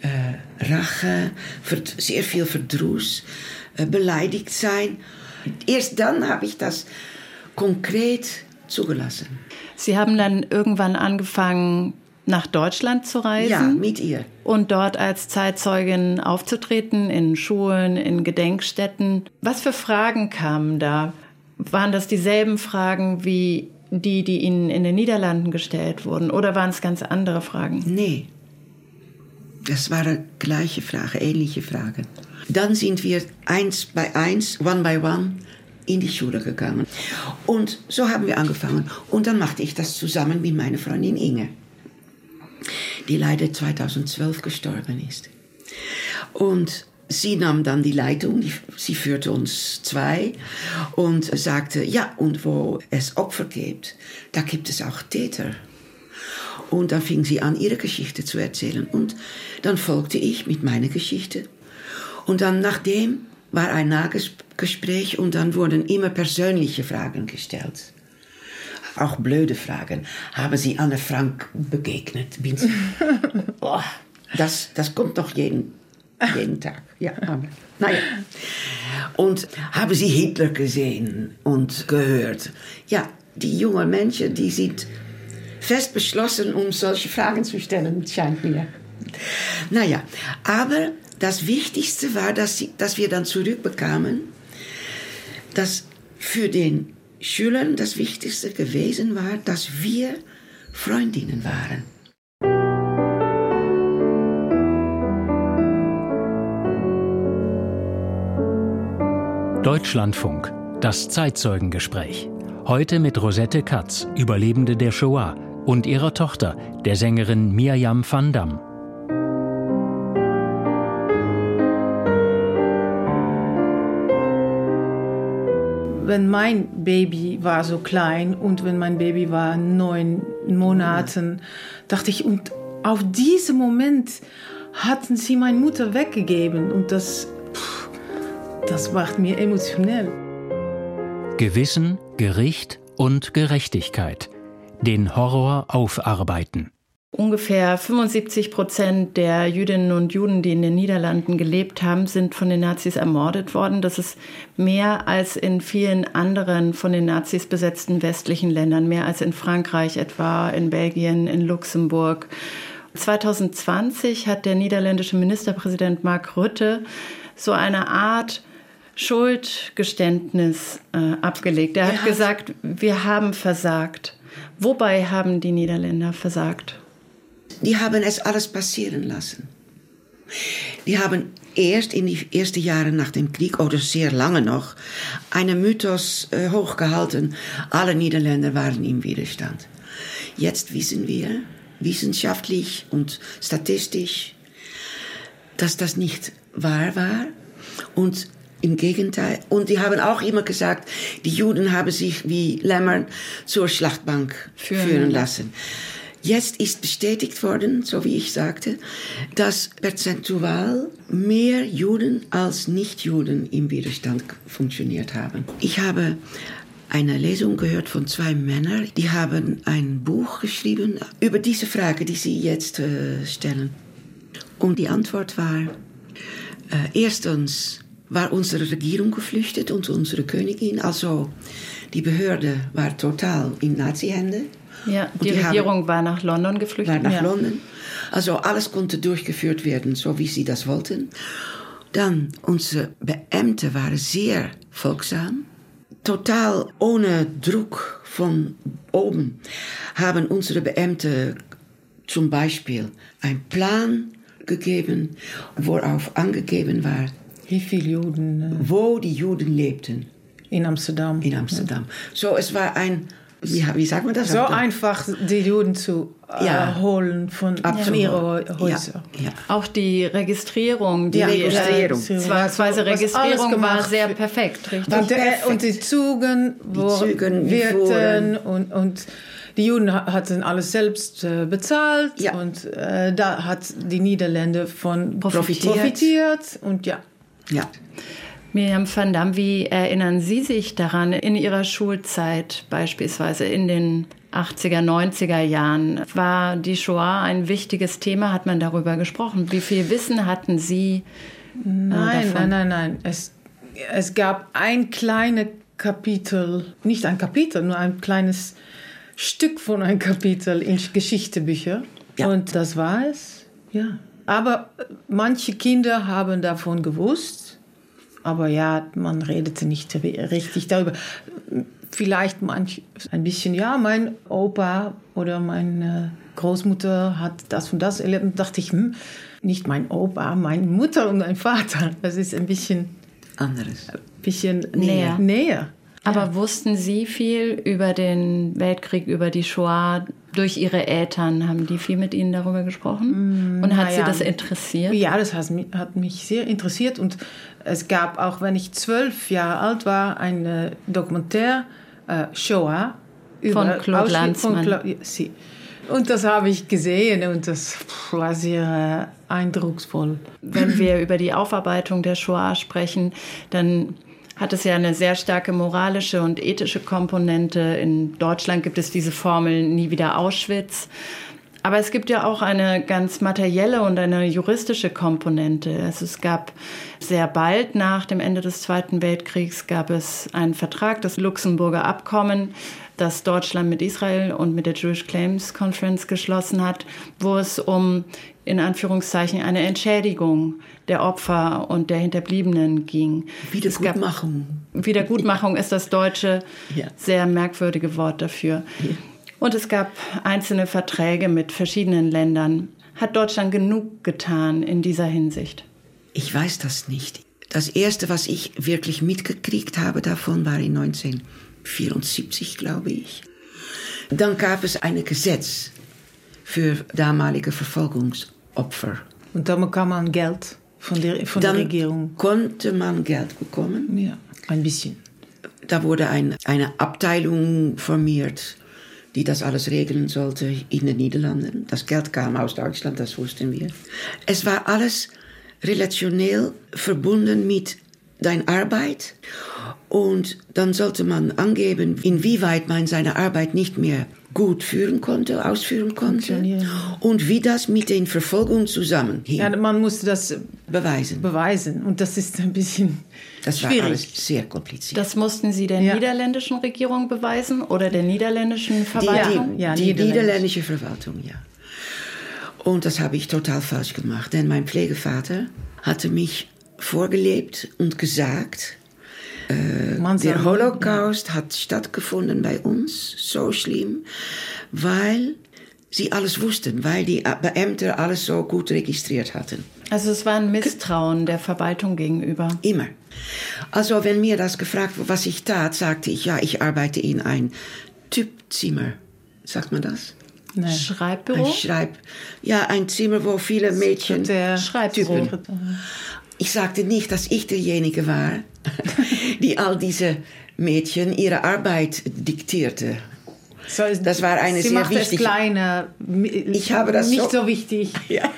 S4: Rache, sehr viel Verdruss, beleidigt sein. Erst dann habe ich das konkret zugelassen.
S6: Sie haben dann irgendwann angefangen, nach Deutschland zu reisen?
S4: Ja, mit ihr.
S6: Und dort als Zeitzeugin aufzutreten, in Schulen, in Gedenkstätten. Was für Fragen kamen da? Waren das dieselben Fragen wie die Ihnen in den Niederlanden gestellt wurden? Oder waren es ganz andere Fragen?
S4: Nee, das waren gleiche Fragen, ähnliche Fragen. Dann sind wir eins bei eins, one by one, in die Schule gegangen. Und so haben wir angefangen. Und dann machte ich das zusammen mit meiner Freundin Inge, die leider 2012 gestorben ist. Und sie nahm dann die Leitung, sie führte uns 2 und sagte, ja, und wo es Opfer gibt, da gibt es auch Täter. Und dann fing sie an, ihre Geschichte zu erzählen. Und dann folgte ich mit meiner Geschichte. Und dann nachdem war ein Nachgespräch und dann wurden immer persönliche Fragen gestellt. Auch blöde Fragen. Haben Sie Anne Frank begegnet? Oh, das kommt doch jeden Tag. Ja, aber, naja. Und haben Sie Hitler gesehen und gehört? Ja, die jungen Menschen, die sind fest beschlossen, um solche Fragen zu stellen, scheint mir. Naja, aber das Wichtigste war, dass wir dann zurückbekamen, dass für den Schülern das Wichtigste gewesen war, dass wir Freundinnen waren.
S2: Deutschlandfunk, das Zeitzeugengespräch. Heute mit Rosette Katz, Überlebende der Shoah, und ihrer Tochter, der Sängerin Mirjam van Dam.
S3: Wenn mein Baby war so klein und wenn mein Baby war 9 Monaten, dachte ich, und auf diesen Moment hatten sie meine Mutter weggegeben. Und das macht mir emotionell.
S2: Gewissen, Gericht und Gerechtigkeit. Den Horror aufarbeiten.
S6: Ungefähr 75% der Jüdinnen und Juden, die in den Niederlanden gelebt haben, sind von den Nazis ermordet worden. Das ist mehr als in vielen anderen von den Nazis besetzten westlichen Ländern, mehr als in Frankreich etwa, in Belgien, in Luxemburg. 2020 hat der niederländische Ministerpräsident Mark Rutte so eine Art Schuldgeständnis abgelegt. Er hat gesagt, wir haben versagt. Wobei haben die Niederländer versagt?
S4: Die haben es alles passieren lassen. Die haben erst in die ersten Jahre nach dem Krieg, oder sehr lange noch, einen Mythos hochgehalten. Alle Niederländer waren im Widerstand. Jetzt wissen wir, wissenschaftlich und statistisch, dass das nicht wahr war. Und im Gegenteil. Und die haben auch immer gesagt, die Juden haben sich wie Lämmer zur Schlachtbank führen lassen. Jetzt ist bestätigt worden, so wie ich sagte, dass prozentual mehr Juden als Nichtjuden im Widerstand funktioniert haben. Ich habe eine Lesung gehört von 2 Männern, die haben ein Buch geschrieben über diese Frage, die Sie jetzt stellen. Und die Antwort war, erstens war unsere Regierung geflüchtet und unsere Königin, also die Behörde war total in Nazi-Hände.
S6: Ja, die Regierung war nach London geflüchtet.
S4: War nach London. Also alles konnte durchgeführt werden, so wie sie das wollten. Dann, unsere Beamten waren sehr folgsam. Total ohne Druck von oben haben unsere Beamten zum Beispiel einen Plan gegeben, worauf angegeben war,
S3: wie viele Juden?
S4: Wo die Juden lebten.
S3: In Amsterdam.
S4: In Amsterdam. So, es war ein, wie sagt man das?
S3: So einfach, die Juden zu holen von ihren Häusern.
S4: Ja.
S6: Auch die Registrierung.
S4: Die Registrierung.
S6: Zwangsweise Registrierung war sehr perfekt, richtig?
S3: Und die Zügen wirkten und die Juden hatten alles selbst bezahlt und da hat die Niederländer von profitiert und ja.
S6: Mirjam van Dam, wie erinnern Sie sich daran in Ihrer Schulzeit beispielsweise in den 80er, 90er Jahren. War die Shoah ein wichtiges Thema? Hat man darüber gesprochen? Wie viel Wissen hatten Sie davon?
S3: Nein. Es gab ein kleines Kapitel, nicht ein Kapitel, nur ein kleines Stück von einem Kapitel in Geschichtebüchern. Ja. Und das war es, ja. Aber manche Kinder haben davon gewusst. Aber ja, man redete nicht richtig darüber. Vielleicht ein bisschen, ja, mein Opa oder meine Großmutter hat das und das erlebt. Und dachte ich, nicht mein Opa, meine Mutter und mein Vater. Das ist ein bisschen
S4: anderes.
S3: Ein bisschen näher.
S6: Aber wussten Sie viel über den Weltkrieg, über die Shoah? Durch Ihre Eltern, haben die viel mit Ihnen darüber gesprochen? Und hat Sie das interessiert?
S3: Ja, das hat mich sehr interessiert. Und es gab auch, wenn ich 12 Jahre alt war, ein Dokumentär, Shoah.
S6: Von Claude Lanzmann.
S3: Und das habe ich gesehen und das war sehr eindrucksvoll.
S6: Wenn wir über die Aufarbeitung der Shoah sprechen, dann hat es ja eine sehr starke moralische und ethische Komponente. In Deutschland gibt es diese Formel nie wieder Auschwitz. Aber es gibt ja auch eine ganz materielle und eine juristische Komponente. Also es gab sehr bald nach dem Ende des Zweiten Weltkriegs gab es einen Vertrag, das Luxemburger Abkommen, das Deutschland mit Israel und mit der Jewish Claims Conference geschlossen hat, wo es um, in Anführungszeichen, eine Entschädigung der Opfer und der Hinterbliebenen ging. Wiedergutmachung ist das deutsche, sehr merkwürdige Wort dafür. Ja. Und es gab einzelne Verträge mit verschiedenen Ländern. Hat Deutschland genug getan in dieser Hinsicht?
S4: Ich weiß das nicht. Das Erste, was ich wirklich mitgekriegt habe davon, war in 1974, glaube ich. Dann gab es ein Gesetz für damalige Verfolgungsopfer.
S3: Und dann bekam man Geld von der Regierung.
S4: Konnte man Geld bekommen.
S3: Ja, ein bisschen.
S4: Da wurde eine Abteilung formiert, die das alles regeln sollte in den Niederlanden. Das Geld kam aus Deutschland, das wussten wir. Es war alles relationell verbunden mit deiner Arbeit. Und dann sollte man angeben, inwieweit man seine Arbeit nicht mehr gut ausführen konnte und wie das mit den Verfolgungen zusammenhing.
S3: Ja, man musste das beweisen. Und das ist ein bisschen
S4: das
S3: schwierig.
S4: War alles sehr kompliziert.
S6: Das mussten Sie der niederländischen Regierung beweisen oder der niederländischen Verwaltung?
S4: Die niederländische Verwaltung, ja. Und das habe ich total falsch gemacht, denn mein Pflegevater hatte mich vorgelebt und gesagt, der Holocaust hat stattgefunden bei uns, so schlimm, weil sie alles wussten, weil die Beamten alles so gut registriert hatten.
S6: Also es war ein Misstrauen der Verwaltung gegenüber?
S4: Immer. Also wenn mir das gefragt wurde, was ich tat, sagte ich, ja, ich arbeite in ein Typzimmer. Sagt man das?
S3: Nee.
S6: Schreibbüro?
S4: Ein Zimmer, wo viele Mädchen...
S6: Schreibbüro.
S4: Ich sagte nicht, dass ich derjenige war, die all diese Mädchen ihre Arbeit diktierte. Das war eine
S3: Sie
S4: sehr wichtige...
S3: Es kleiner,
S4: ich habe das
S3: nicht so wichtig.
S4: Ja.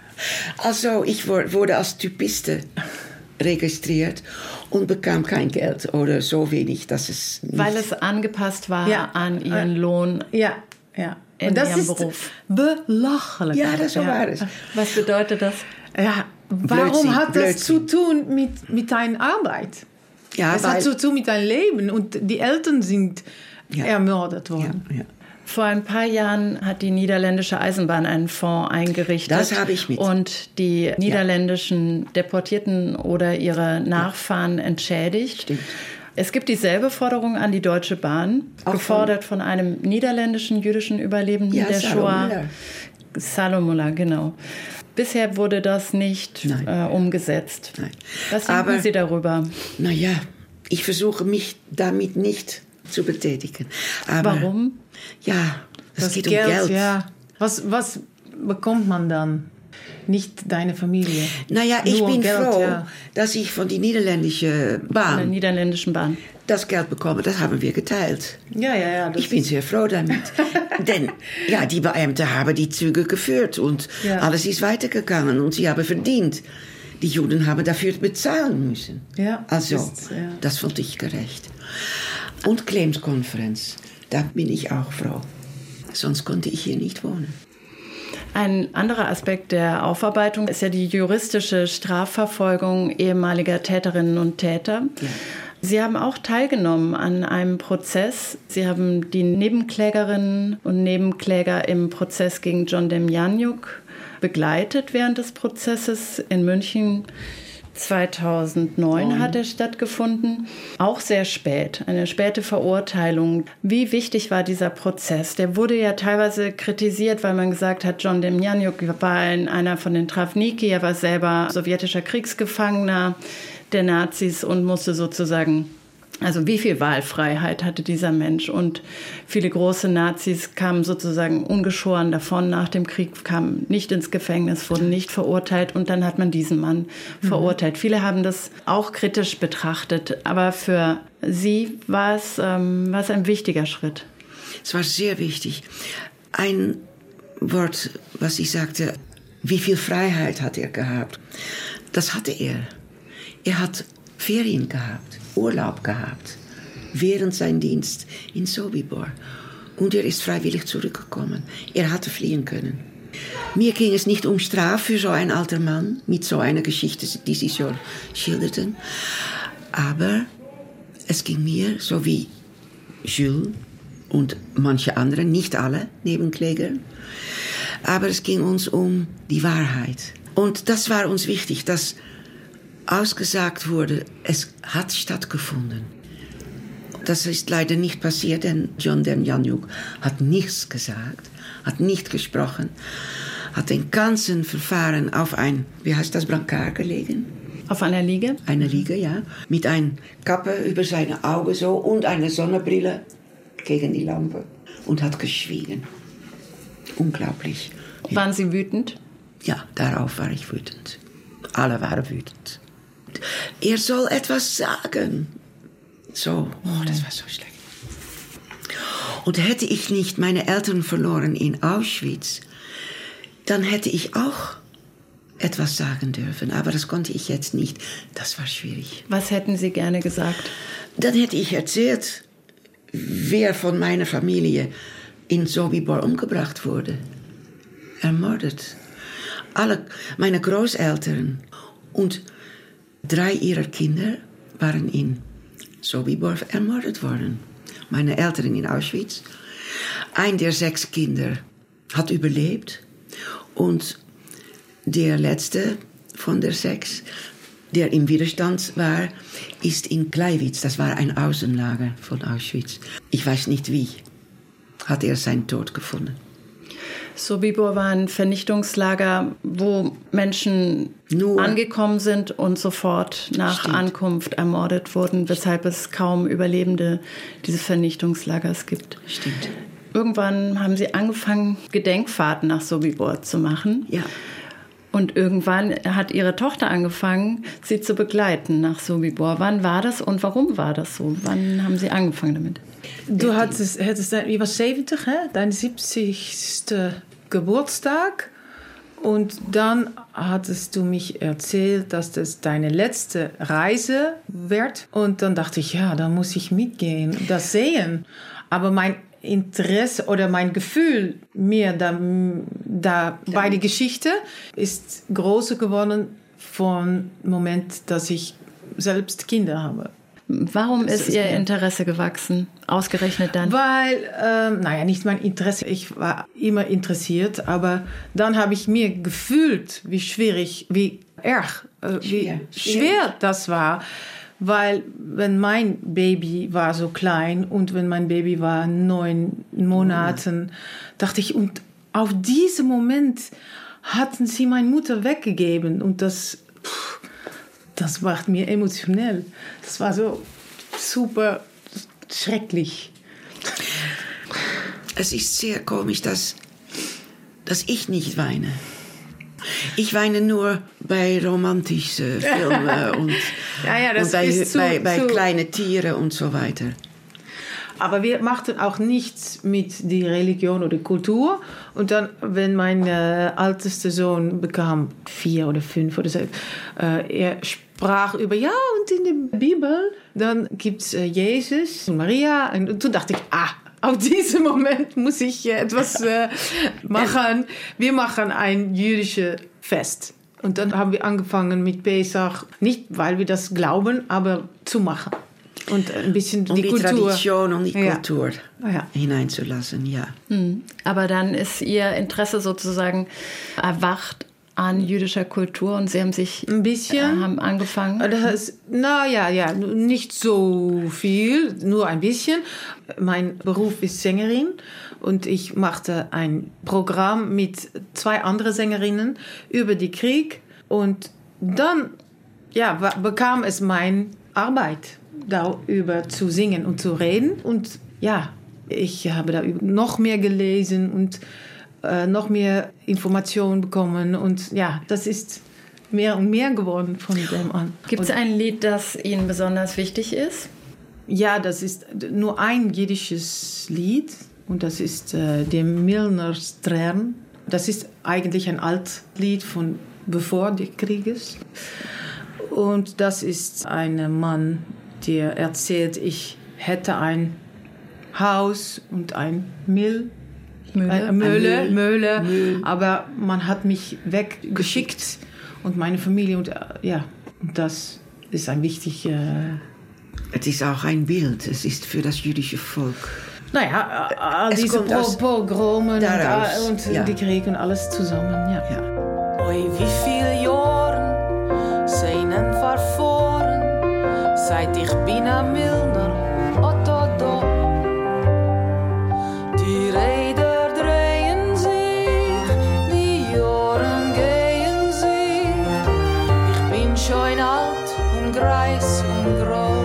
S4: Also ich wurde als Typiste registriert und bekam kein Geld oder so wenig, dass es...
S6: Weil es angepasst war an ihren Lohn.
S3: Ja.
S6: In
S3: das
S6: ihrem
S3: ist
S6: Beruf.
S3: Belachelijk.
S4: Ja, das war es.
S6: Was bedeutet das?
S3: Ja, warum hat das zu tun mit deiner Arbeit?
S4: Ja,
S3: es hat zu tun mit deinem Leben und die Eltern sind ermordet worden.
S4: Ja.
S6: Vor ein paar Jahren hat die niederländische Eisenbahn einen Fonds eingerichtet.
S4: Das habe ich mit.
S6: Und die niederländischen Deportierten oder ihre Nachfahren entschädigt.
S4: Stimmt.
S6: Es gibt dieselbe Forderung an die Deutsche Bahn, gefordert von einem niederländischen jüdischen Überlebenden der Shoah. Salomullah, genau. Bisher wurde das nicht umgesetzt.
S4: Nein.
S6: Was denken Sie darüber?
S4: Naja, ich versuche mich damit nicht zu betätigen. Aber,
S6: warum?
S4: Ja, es geht um Geld.
S3: Ja. Was bekommt man dann? Nicht deine Familie.
S4: Naja, ich bin froh, dass ich von der niederländischen Bahn das Geld bekomme. Das haben wir geteilt.
S3: Ja.
S4: Ich bin sehr froh damit. Denn die Beamten haben die Züge geführt und alles ist weitergegangen und sie haben verdient. Die Juden haben dafür bezahlen müssen.
S3: Ja,
S4: also, das fand ich gerecht. Und Claims Conference, da bin ich auch froh. Sonst konnte ich hier nicht wohnen.
S6: Ein anderer Aspekt der Aufarbeitung ist ja die juristische Strafverfolgung ehemaliger Täterinnen und Täter. Ja. Sie haben auch teilgenommen an einem Prozess. Sie haben die Nebenklägerinnen und Nebenkläger im Prozess gegen John Demjanjuk begleitet während des Prozesses in München. 2009 hat er stattgefunden. Auch sehr spät, eine späte Verurteilung. Wie wichtig war dieser Prozess? Der wurde ja teilweise kritisiert, weil man gesagt hat, John Demjanjuk war einer von den Travniki, er war selber sowjetischer Kriegsgefangener der Nazis und musste sozusagen, also wie viel Wahlfreiheit hatte dieser Mensch? Und viele große Nazis kamen sozusagen ungeschoren davon nach dem Krieg, kamen nicht ins Gefängnis, wurden nicht verurteilt und dann hat man diesen Mann verurteilt. Viele haben das auch kritisch betrachtet, aber für Sie war es ein wichtiger Schritt.
S4: Es war sehr wichtig. Ein Wort, was ich sagte, wie viel Freiheit hat er gehabt? Das hatte er. Er hat Ferien gehabt. Urlaub gehabt, während sein Dienst in Sobibor. Und er ist freiwillig zurückgekommen. Er hatte fliehen können. Mir ging es nicht um Strafe für so ein alter Mann, mit so einer Geschichte, die Sie so schilderten. Aber es ging mir, so wie Jules und manche andere, nicht alle Nebenkläger, aber es ging uns um die Wahrheit. Und das war uns wichtig, dass ausgesagt wurde, es hat stattgefunden. Das ist leider nicht passiert, denn John Demjanjuk hat nichts gesagt, hat nicht gesprochen, hat den ganzen Verfahren auf ein, wie heißt das, Brancard gelegen?
S6: Auf einer Liege?
S4: Eine Liege, ja. Mit einer Kappe über seine Augen so und einer Sonnenbrille gegen die Lampe und hat geschwiegen. Unglaublich.
S6: Waren Sie wütend?
S4: Ja, darauf war ich wütend. Alle waren wütend. Er soll etwas sagen. So, das war so schlecht. Und hätte ich nicht meine Eltern verloren in Auschwitz, dann hätte ich auch etwas sagen dürfen. Aber das konnte ich jetzt nicht. Das war schwierig.
S6: Was hätten Sie gerne gesagt?
S4: Dann hätte ich erzählt, wer von meiner Familie in Sobibor umgebracht wurde. Ermordet. Alle meine Großeltern und 3 ihrer Kinder waren in Sobibor ermordet worden. Meine Eltern in Auschwitz. Ein der 6 Kinder hat überlebt. Und der letzte von der 6, der im Widerstand war, ist in Gleiwitz. Das war ein Außenlager von Auschwitz. Ich weiß nicht wie, hat er seinen Tod gefunden.
S6: Sobibor war ein Vernichtungslager, wo Menschen angekommen sind und sofort nach Ankunft ermordet wurden, weshalb es kaum Überlebende dieses Vernichtungslagers gibt.
S4: Stimmt.
S6: Irgendwann haben Sie angefangen, Gedenkfahrten nach Sobibor zu machen.
S4: Ja.
S6: Und irgendwann hat Ihre Tochter angefangen, Sie zu begleiten nach Sobibor. Wann war das und warum war das so? Wann haben Sie angefangen damit?
S3: Du hattest, je was 70, hè? Dein 70. Geburtstag. Und dann hattest du mich erzählt, dass das deine letzte Reise wird. Und dann dachte ich, ja, da muss ich mitgehen, das sehen. Aber mein Interesse oder mein Gefühl mir da bei der Geschichte ist größer geworden vom Moment, dass ich selbst Kinder habe.
S6: Warum ist Ihr Interesse gewachsen, ausgerechnet dann?
S3: Weil, nicht mein Interesse, ich war immer interessiert, aber dann habe ich mir gefühlt, wie schwierig, wie schwer das war. Weil wenn mein Baby war so klein und wenn mein Baby war 9 Monaten, dachte ich, und auf diesen Moment hatten sie meine Mutter weggegeben und das macht mir emotionell. Das war so super schrecklich.
S4: Es ist sehr komisch, dass ich nicht weine. Ich weine nur bei romantischen Filmen und, und bei kleinen Tieren und so weiter.
S3: Aber wir machten auch nichts mit der Religion oder Kultur. Und dann, wenn mein ältester Sohn bekam 4 oder 5 oder 6, er sprach über, ja, und in der Bibel, dann gibt es Jesus und Maria. Und toen dachte ich, auf diesen Moment muss ich etwas machen. Wir machen ein jüdisches Fest. Und dann haben wir angefangen mit Pesach, nicht weil wir das glauben, aber zu machen. Und ein bisschen die Kultur.
S4: Tradition und die Kultur hineinzulassen, ja.
S6: Aber dann ist Ihr Interesse sozusagen erwacht an jüdischer Kultur und Sie haben sich
S3: ein bisschen
S6: haben angefangen.
S3: Nicht so viel, nur ein bisschen. Mein Beruf ist Sängerin und ich machte ein Programm mit 2 anderen Sängerinnen über den Krieg und dann bekam es meine Arbeit, darüber zu singen und zu reden und ich habe da noch mehr gelesen und noch mehr Informationen bekommen und das ist mehr und mehr geworden von dem an.
S6: Gibt es ein Lied, das Ihnen besonders wichtig ist?
S3: Ja, das ist nur ein jiddisches Lied und das ist der Milner Stern. Das ist eigentlich ein Altlied von bevor des Krieges und das ist ein Mann, der erzählt, ich hätte ein Haus und ein Mühle, aber man hat mich weggeschickt und meine Familie und das ist ein wichtiges.
S4: Es ist auch ein Bild, es ist für das jüdische Volk.
S3: All diese Pogromen und die Krieg und alles zusammen, ja.
S7: Oi, wie viele Jahre sind verfahren, seit ich bin am Milner Otto da. Die Räder drehen sich, die Jahre gehen sich. Ich bin schon alt und greis und grau.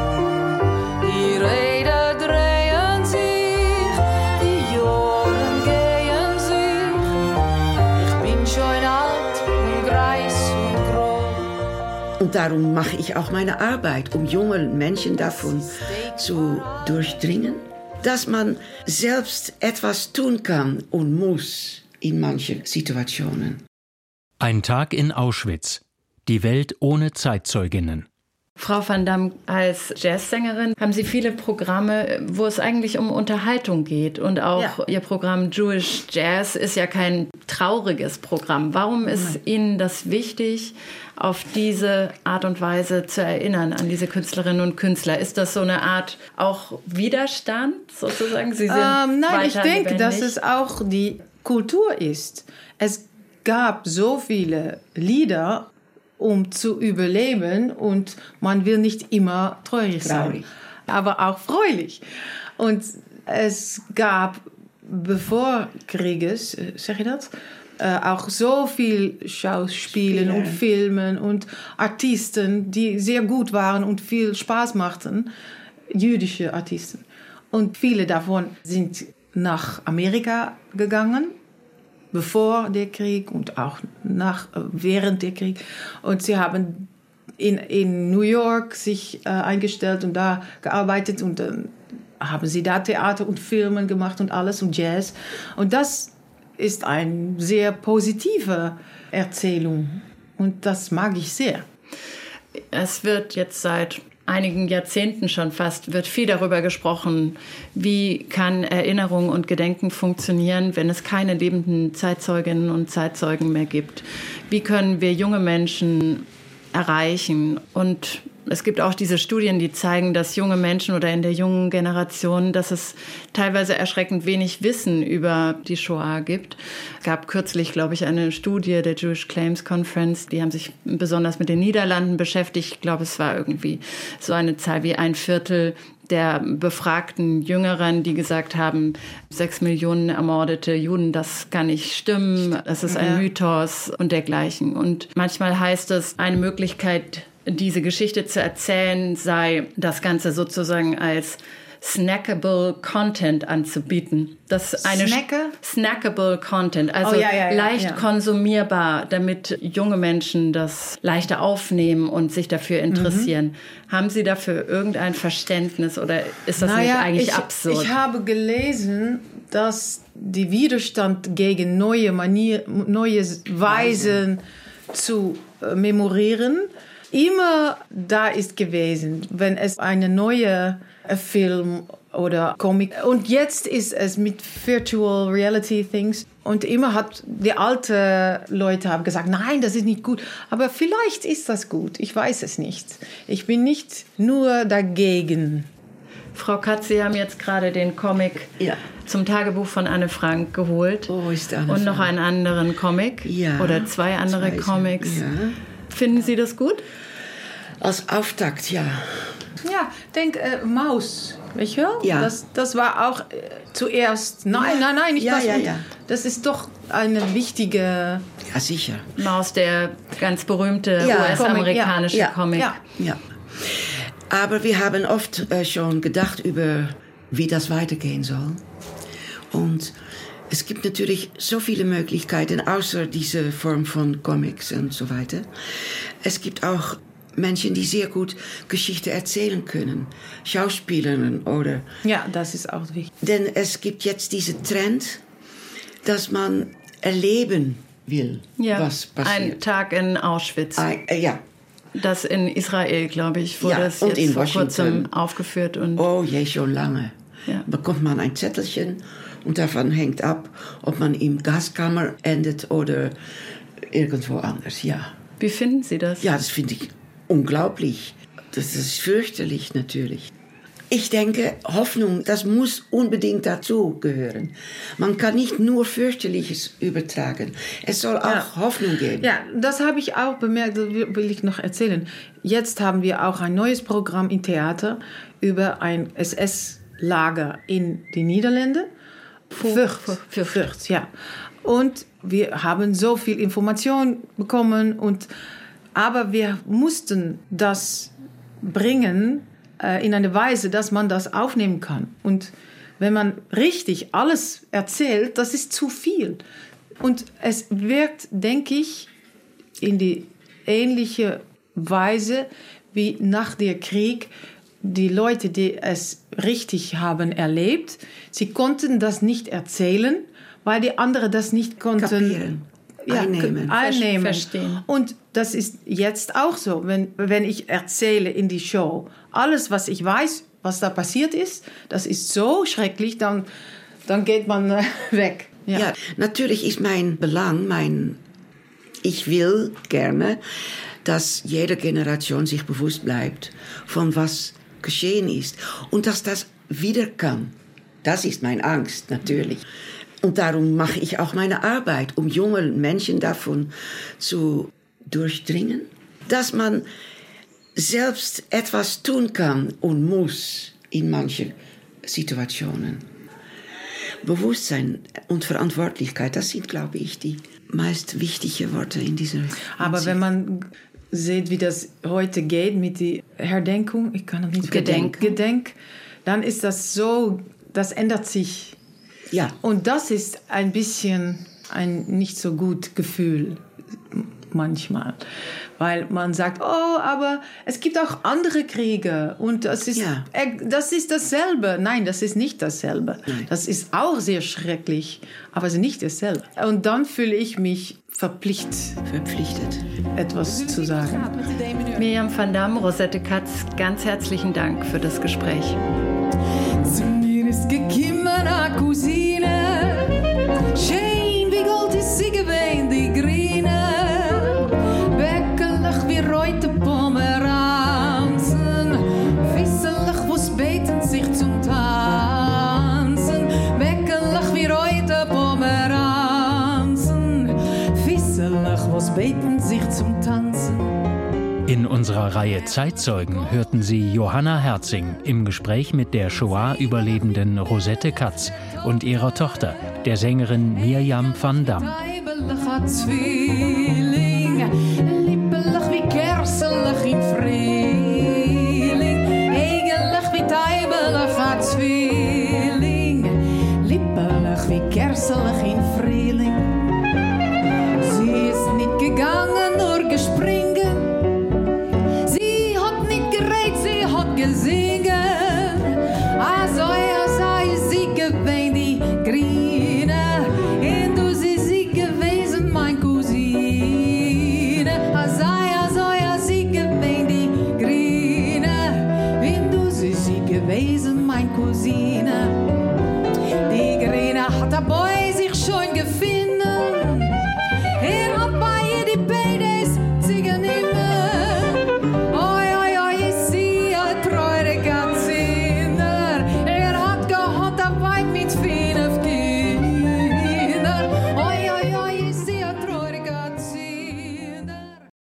S7: Die Räder drehen sich, die Jahre gehen sich. Ich bin schon alt und greis und grau.
S4: Und darum mache ich auch meine Arbeit, um junge Menschen davon zu durchdringen, dass man selbst etwas tun kann und muss in manchen Situationen.
S2: Ein Tag in Auschwitz. Die Welt ohne Zeitzeuginnen.
S6: Frau van Dam, als Jazzsängerin haben Sie viele Programme, wo es eigentlich um Unterhaltung geht. Und auch Ihr Programm Jewish Jazz ist ja kein trauriges Programm. Warum ist Ihnen das wichtig, auf diese Art und Weise zu erinnern, an diese Künstlerinnen und Künstler? Ist das so eine Art auch Widerstand sozusagen? Sie sind
S3: nein, ich denke,
S6: lebendig.
S3: dass es auch die Kultur ist. Es gab so viele Lieder, um zu überleben und man will nicht immer traurig sein, aber auch fröhlich. Und es gab, bevor Krieges, sag ich das, auch so viel Schauspielen und Filmen und Artisten, die sehr gut waren und viel Spaß machten, jüdische Artisten. Und viele davon sind nach Amerika gegangen, bevor der Krieg und auch während der Krieg. Und sie haben in New York sich eingestellt und da gearbeitet und dann haben sie da Theater und Filme gemacht und alles und Jazz. Und das ist eine sehr positive Erzählung und das mag ich sehr.
S6: Es wird jetzt seit einigen Jahrzehnten schon fast, wird viel darüber gesprochen, wie kann Erinnerung und Gedenken funktionieren, wenn es keine lebenden Zeitzeuginnen und Zeitzeugen mehr gibt. Wie können wir junge Menschen erreichen? Und es gibt auch diese Studien, die zeigen, dass junge Menschen oder in der jungen Generation, dass es teilweise erschreckend wenig Wissen über die Shoah gibt. Es gab kürzlich, glaube ich, eine Studie der Jewish Claims Conference, die haben sich besonders mit den Niederlanden beschäftigt. Ich glaube, es war irgendwie so eine Zahl wie 1/4 der befragten Jüngeren, die gesagt haben, 6 Millionen ermordete Juden, das kann nicht stimmen, das ist ein Mythos und dergleichen. Und manchmal heißt es, eine Möglichkeit, diese Geschichte zu erzählen, sei das Ganze sozusagen als snackable Content anzubieten. Das eine snackable Content, also leicht konsumierbar, damit junge Menschen das leichter aufnehmen und sich dafür interessieren. Haben Sie dafür irgendein Verständnis oder ist das nicht eigentlich absurd?
S3: Ich habe gelesen, dass der Widerstand gegen neue Weisen zu memorieren immer da ist gewesen, wenn es eine neue Film oder Comic. Und jetzt ist es mit Virtual Reality Things. Und immer hat die alten Leute haben gesagt, nein, das ist nicht gut. Aber vielleicht ist das gut. Ich weiß es nicht. Ich bin nicht nur dagegen.
S6: Frau Katz, Sie haben jetzt gerade den Comic zum Tagebuch von Anne Frank geholt.
S4: Oh, ist Anne
S6: Und
S4: Frank.
S6: noch einen anderen Comic.
S4: Ja,
S6: oder 2 andere Comics.
S4: Ja.
S6: Finden Sie das gut?
S4: Als Auftakt, ja.
S3: Ja, denk Maus, weißt du?
S4: Ja.
S3: Das war auch zuerst. Nein, nicht
S4: Ja,
S3: das.
S4: ja,
S3: Und
S4: ja.
S3: das ist doch eine wichtige.
S4: Ja, sicher.
S6: Maus, der ganz berühmte
S4: Ja,
S6: US-amerikanische Comic.
S4: Ja. Aber wir haben oft schon gedacht über, wie das weitergehen soll. Und es gibt natürlich so viele Möglichkeiten, außer diese Form von Comics und so weiter. Es gibt auch Menschen, die sehr gut Geschichte erzählen können. Schauspielerinnen oder...
S3: Ja, das ist auch wichtig.
S4: Denn es gibt jetzt diesen Trend, dass man erleben will, was passiert.
S6: Ein Tag in Auschwitz.
S4: Ja.
S6: Das in Israel, glaube ich, wurde es
S4: und
S6: jetzt
S4: in
S6: vor
S4: Washington.
S6: kurzem aufgeführt. Und
S4: Oh je, schon lange.
S6: Ja.
S4: Bekommt man ein Zettelchen und davon hängt ab, ob man im Gaskammer endet oder irgendwo anders, ja.
S6: Wie finden Sie das?
S4: Ja, das finde ich unglaublich. Das ist fürchterlich natürlich. Ich denke, Hoffnung, das muss unbedingt dazu gehören. Man kann nicht nur Fürchterliches übertragen. Es soll auch Hoffnung geben.
S3: Ja, das habe ich auch bemerkt, das will ich noch erzählen. Jetzt haben wir auch ein neues Programm im Theater über ein SS-Lager in die Niederlande. Vught, ja. Und wir haben so viel Information bekommen, aber wir mussten das bringen in eine Weise, dass man das aufnehmen kann. Und wenn man richtig alles erzählt, das ist zu viel. Und es wirkt, denke ich, in die ähnliche Weise wie nach dem Krieg. Die Leute, die es richtig haben erlebt, sie konnten das nicht erzählen, weil die anderen das nicht konnten
S4: einnehmen.
S6: Verstehen.
S3: Und das ist jetzt auch so, wenn ich erzähle in die Show, alles, was ich weiß, was da passiert ist, das ist so schrecklich, dann geht man weg.
S4: Ja, natürlich ist mein Belang, ich will gerne, dass jede Generation sich bewusst bleibt von was geschehen ist und dass das wieder kann. Das ist meine Angst, natürlich. Und darum mache ich auch meine Arbeit, um junge Menschen davon zu durchdringen, dass man selbst etwas tun kann und muss in manchen Situationen. Bewusstsein und Verantwortlichkeit, das sind, glaube ich, die meist wichtigen Worte in dieser Hinsicht.
S3: Aber wenn man sieht, wie das heute geht mit der Herdenkung, ich kann das nicht Gedenk, dann ist das so, das ändert sich.
S4: Ja.
S3: Und das ist ein bisschen ein nicht so gut Gefühl manchmal, weil man sagt, oh, aber es gibt auch andere Kriege und das ist dasselbe. Nein, das ist nicht dasselbe.
S4: Nein.
S3: Das ist auch sehr schrecklich, aber es ist nicht dasselbe. Und dann fühle ich mich verpflichtet, etwas zu sagen.
S6: Mirjam van Dam, Rosette Katz, ganz herzlichen Dank für das Gespräch.
S7: Zu mir ist gekommen eine Cousine, schön wie Gold ist sie gewesen, die Grüne, beckelig wie reute Pomeranzen, wisselig, wo's beten sich zum Tanzen, beckelig wie reute Pomeranzen, wisselig, wo's beten sich zum Tanzen.
S2: In unserer Reihe Zeitzeugen hörten Sie Johanna Herzing im Gespräch mit der Shoah-Überlebenden Rosette Katz und ihrer Tochter, der Sängerin Mirjam van Dam.
S7: Zwilling